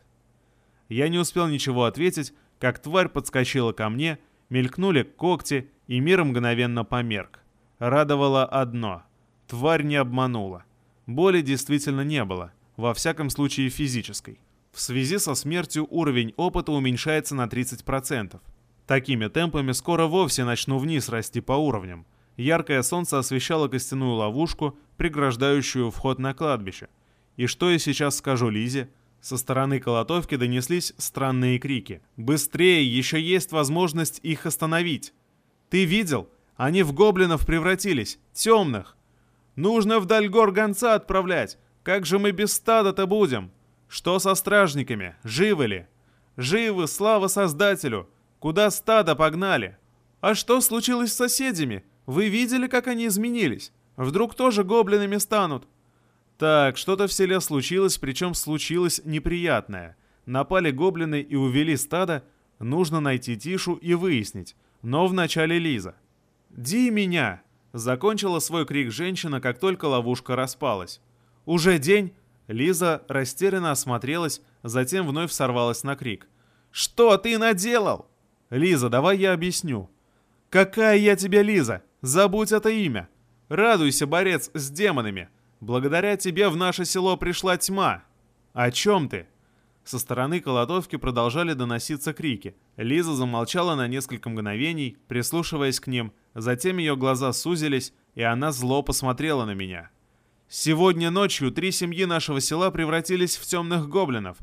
Я не успел ничего ответить, как тварь подскочила ко мне, мелькнули когти, и мир мгновенно померк. Радовало одно. Тварь не обманула. Боли действительно не было, во всяком случае физической. В связи со смертью уровень опыта уменьшается на 30%. Такими темпами скоро вовсе начну вниз расти по уровням. Яркое солнце освещало костяную ловушку, преграждающую вход на кладбище. И что я сейчас скажу Лизе? Со стороны колотовки донеслись странные крики. «Быстрее! Еще есть возможность их остановить!» «Ты видел? Они в гоблинов превратились! Темных! Нужно вдаль гор гонца отправлять! Как же мы без стада-то будем? Что со стражниками? Живы ли?» «Живы! Слава Создателю! Куда стадо погнали?» «А что случилось с соседями? Вы видели, как они изменились? Вдруг тоже гоблинами станут?» Так, что-то в селе случилось, причем случилось неприятное. Напали гоблины и увели стадо. Нужно найти Тишу и выяснить. Но вначале Лиза. «Ди меня!» — закончила свой крик женщина, как только ловушка распалась. «Уже день?» — Лиза растерянно осмотрелась, затем вновь сорвалась на крик. «Что ты наделал?» «Лиза, давай я объясню». «Какая я тебе Лиза? Забудь это имя. Радуйся, борец с демонами. Благодаря тебе в наше село пришла тьма». «О чем ты?» Со стороны колотовки продолжали доноситься крики. Лиза замолчала на несколько мгновений, прислушиваясь к ним, затем ее глаза сузились, и она зло посмотрела на меня. «Сегодня ночью 3 семьи нашего села превратились в темных гоблинов.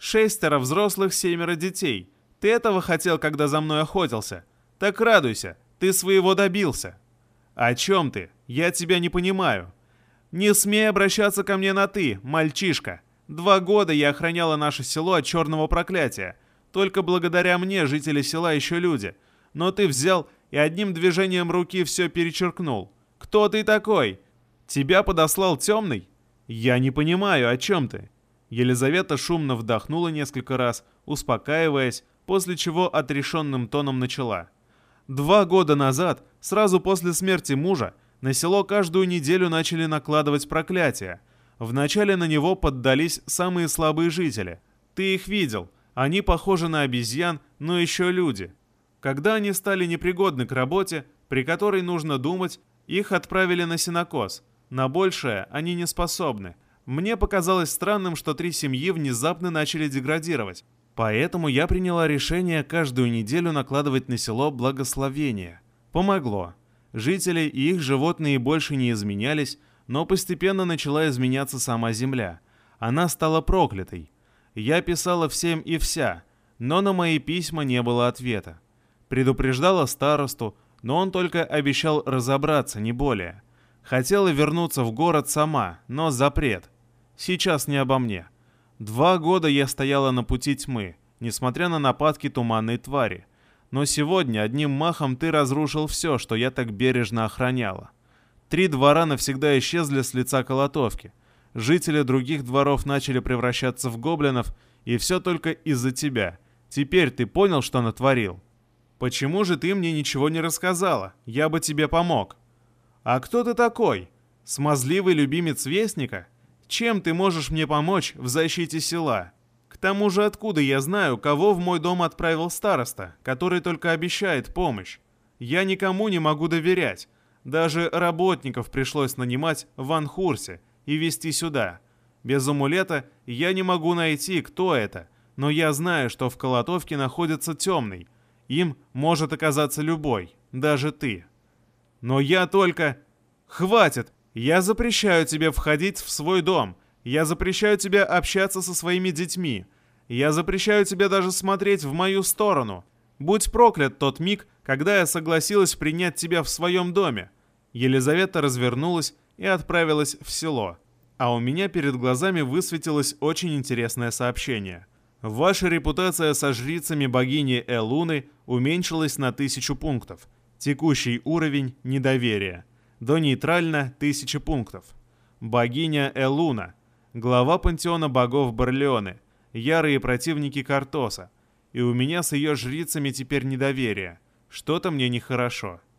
6 взрослых, 7 детей. Ты этого хотел, когда за мной охотился? Так радуйся, ты своего добился». «О чем ты? Я тебя не понимаю». «Не смей обращаться ко мне на «ты», мальчишка. 2 года я охраняла наше село от черного проклятия. Только благодаря мне жители села еще люди. Но ты взял и одним движением руки все перечеркнул. Кто ты такой? Тебя подослал темный?» «Я не понимаю, о чем ты?» Елизавета шумно вдохнула несколько раз, успокаиваясь, после чего отрешенным тоном начала. 2 года назад, сразу после смерти мужа, на село каждую неделю начали накладывать проклятия. Вначале на него поддались самые слабые жители. Ты их видел. Они похожи на обезьян, но еще люди. Когда они стали непригодны к работе, при которой нужно думать, их отправили на сенокос. На большее они не способны. Мне показалось странным, что 3 семьи внезапно начали деградировать. Поэтому я приняла решение каждую неделю накладывать на село благословение. Помогло. Жители и их животные больше не изменялись, но постепенно начала изменяться сама земля. Она стала проклятой. Я писала всем и вся, но на мои письма не было ответа. Предупреждала старосту, но он только обещал разобраться, не более. Хотела вернуться в город сама, но запрет. Сейчас не обо мне. 2 года я стояла на пути тьмы, несмотря на нападки туманной твари. Но сегодня одним махом ты разрушил все, что я так бережно охраняла. 3 двора навсегда исчезли с лица колотовки. Жители других дворов начали превращаться в гоблинов, и все только из-за тебя. Теперь ты понял, что натворил? Почему же ты мне ничего не рассказала? Я бы тебе помог. А кто ты такой? Смазливый любимец Вестника? Чем ты можешь мне помочь в защите села? К тому же откуда я знаю, кого в мой дом отправил староста, который только обещает помощь? Я никому не могу доверять. Даже работников пришлось нанимать в Анхурсе и везти сюда. Без амулета я не могу найти, кто это, но я знаю, что в Колотовке находится темный. Им может оказаться любой, даже ты. Но я только... Хватит! Я запрещаю тебе входить в свой дом. Я запрещаю тебе общаться со своими детьми. Я запрещаю тебе даже смотреть в мою сторону. Будь проклят тот миг, когда я согласилась принять тебя в своем доме. Елизавета развернулась и отправилась в село. А у меня перед глазами высветилось очень интересное сообщение. Ваша репутация со жрицами богини Элуны уменьшилась на 1000 пунктов. Текущий уровень недоверия. До нейтрально 1000 пунктов. Богиня Элуна. Глава пантеона богов Барлеоны. Ярые противники Картоса. И у меня с ее жрицами теперь недоверие. Что-то мне нехорошо.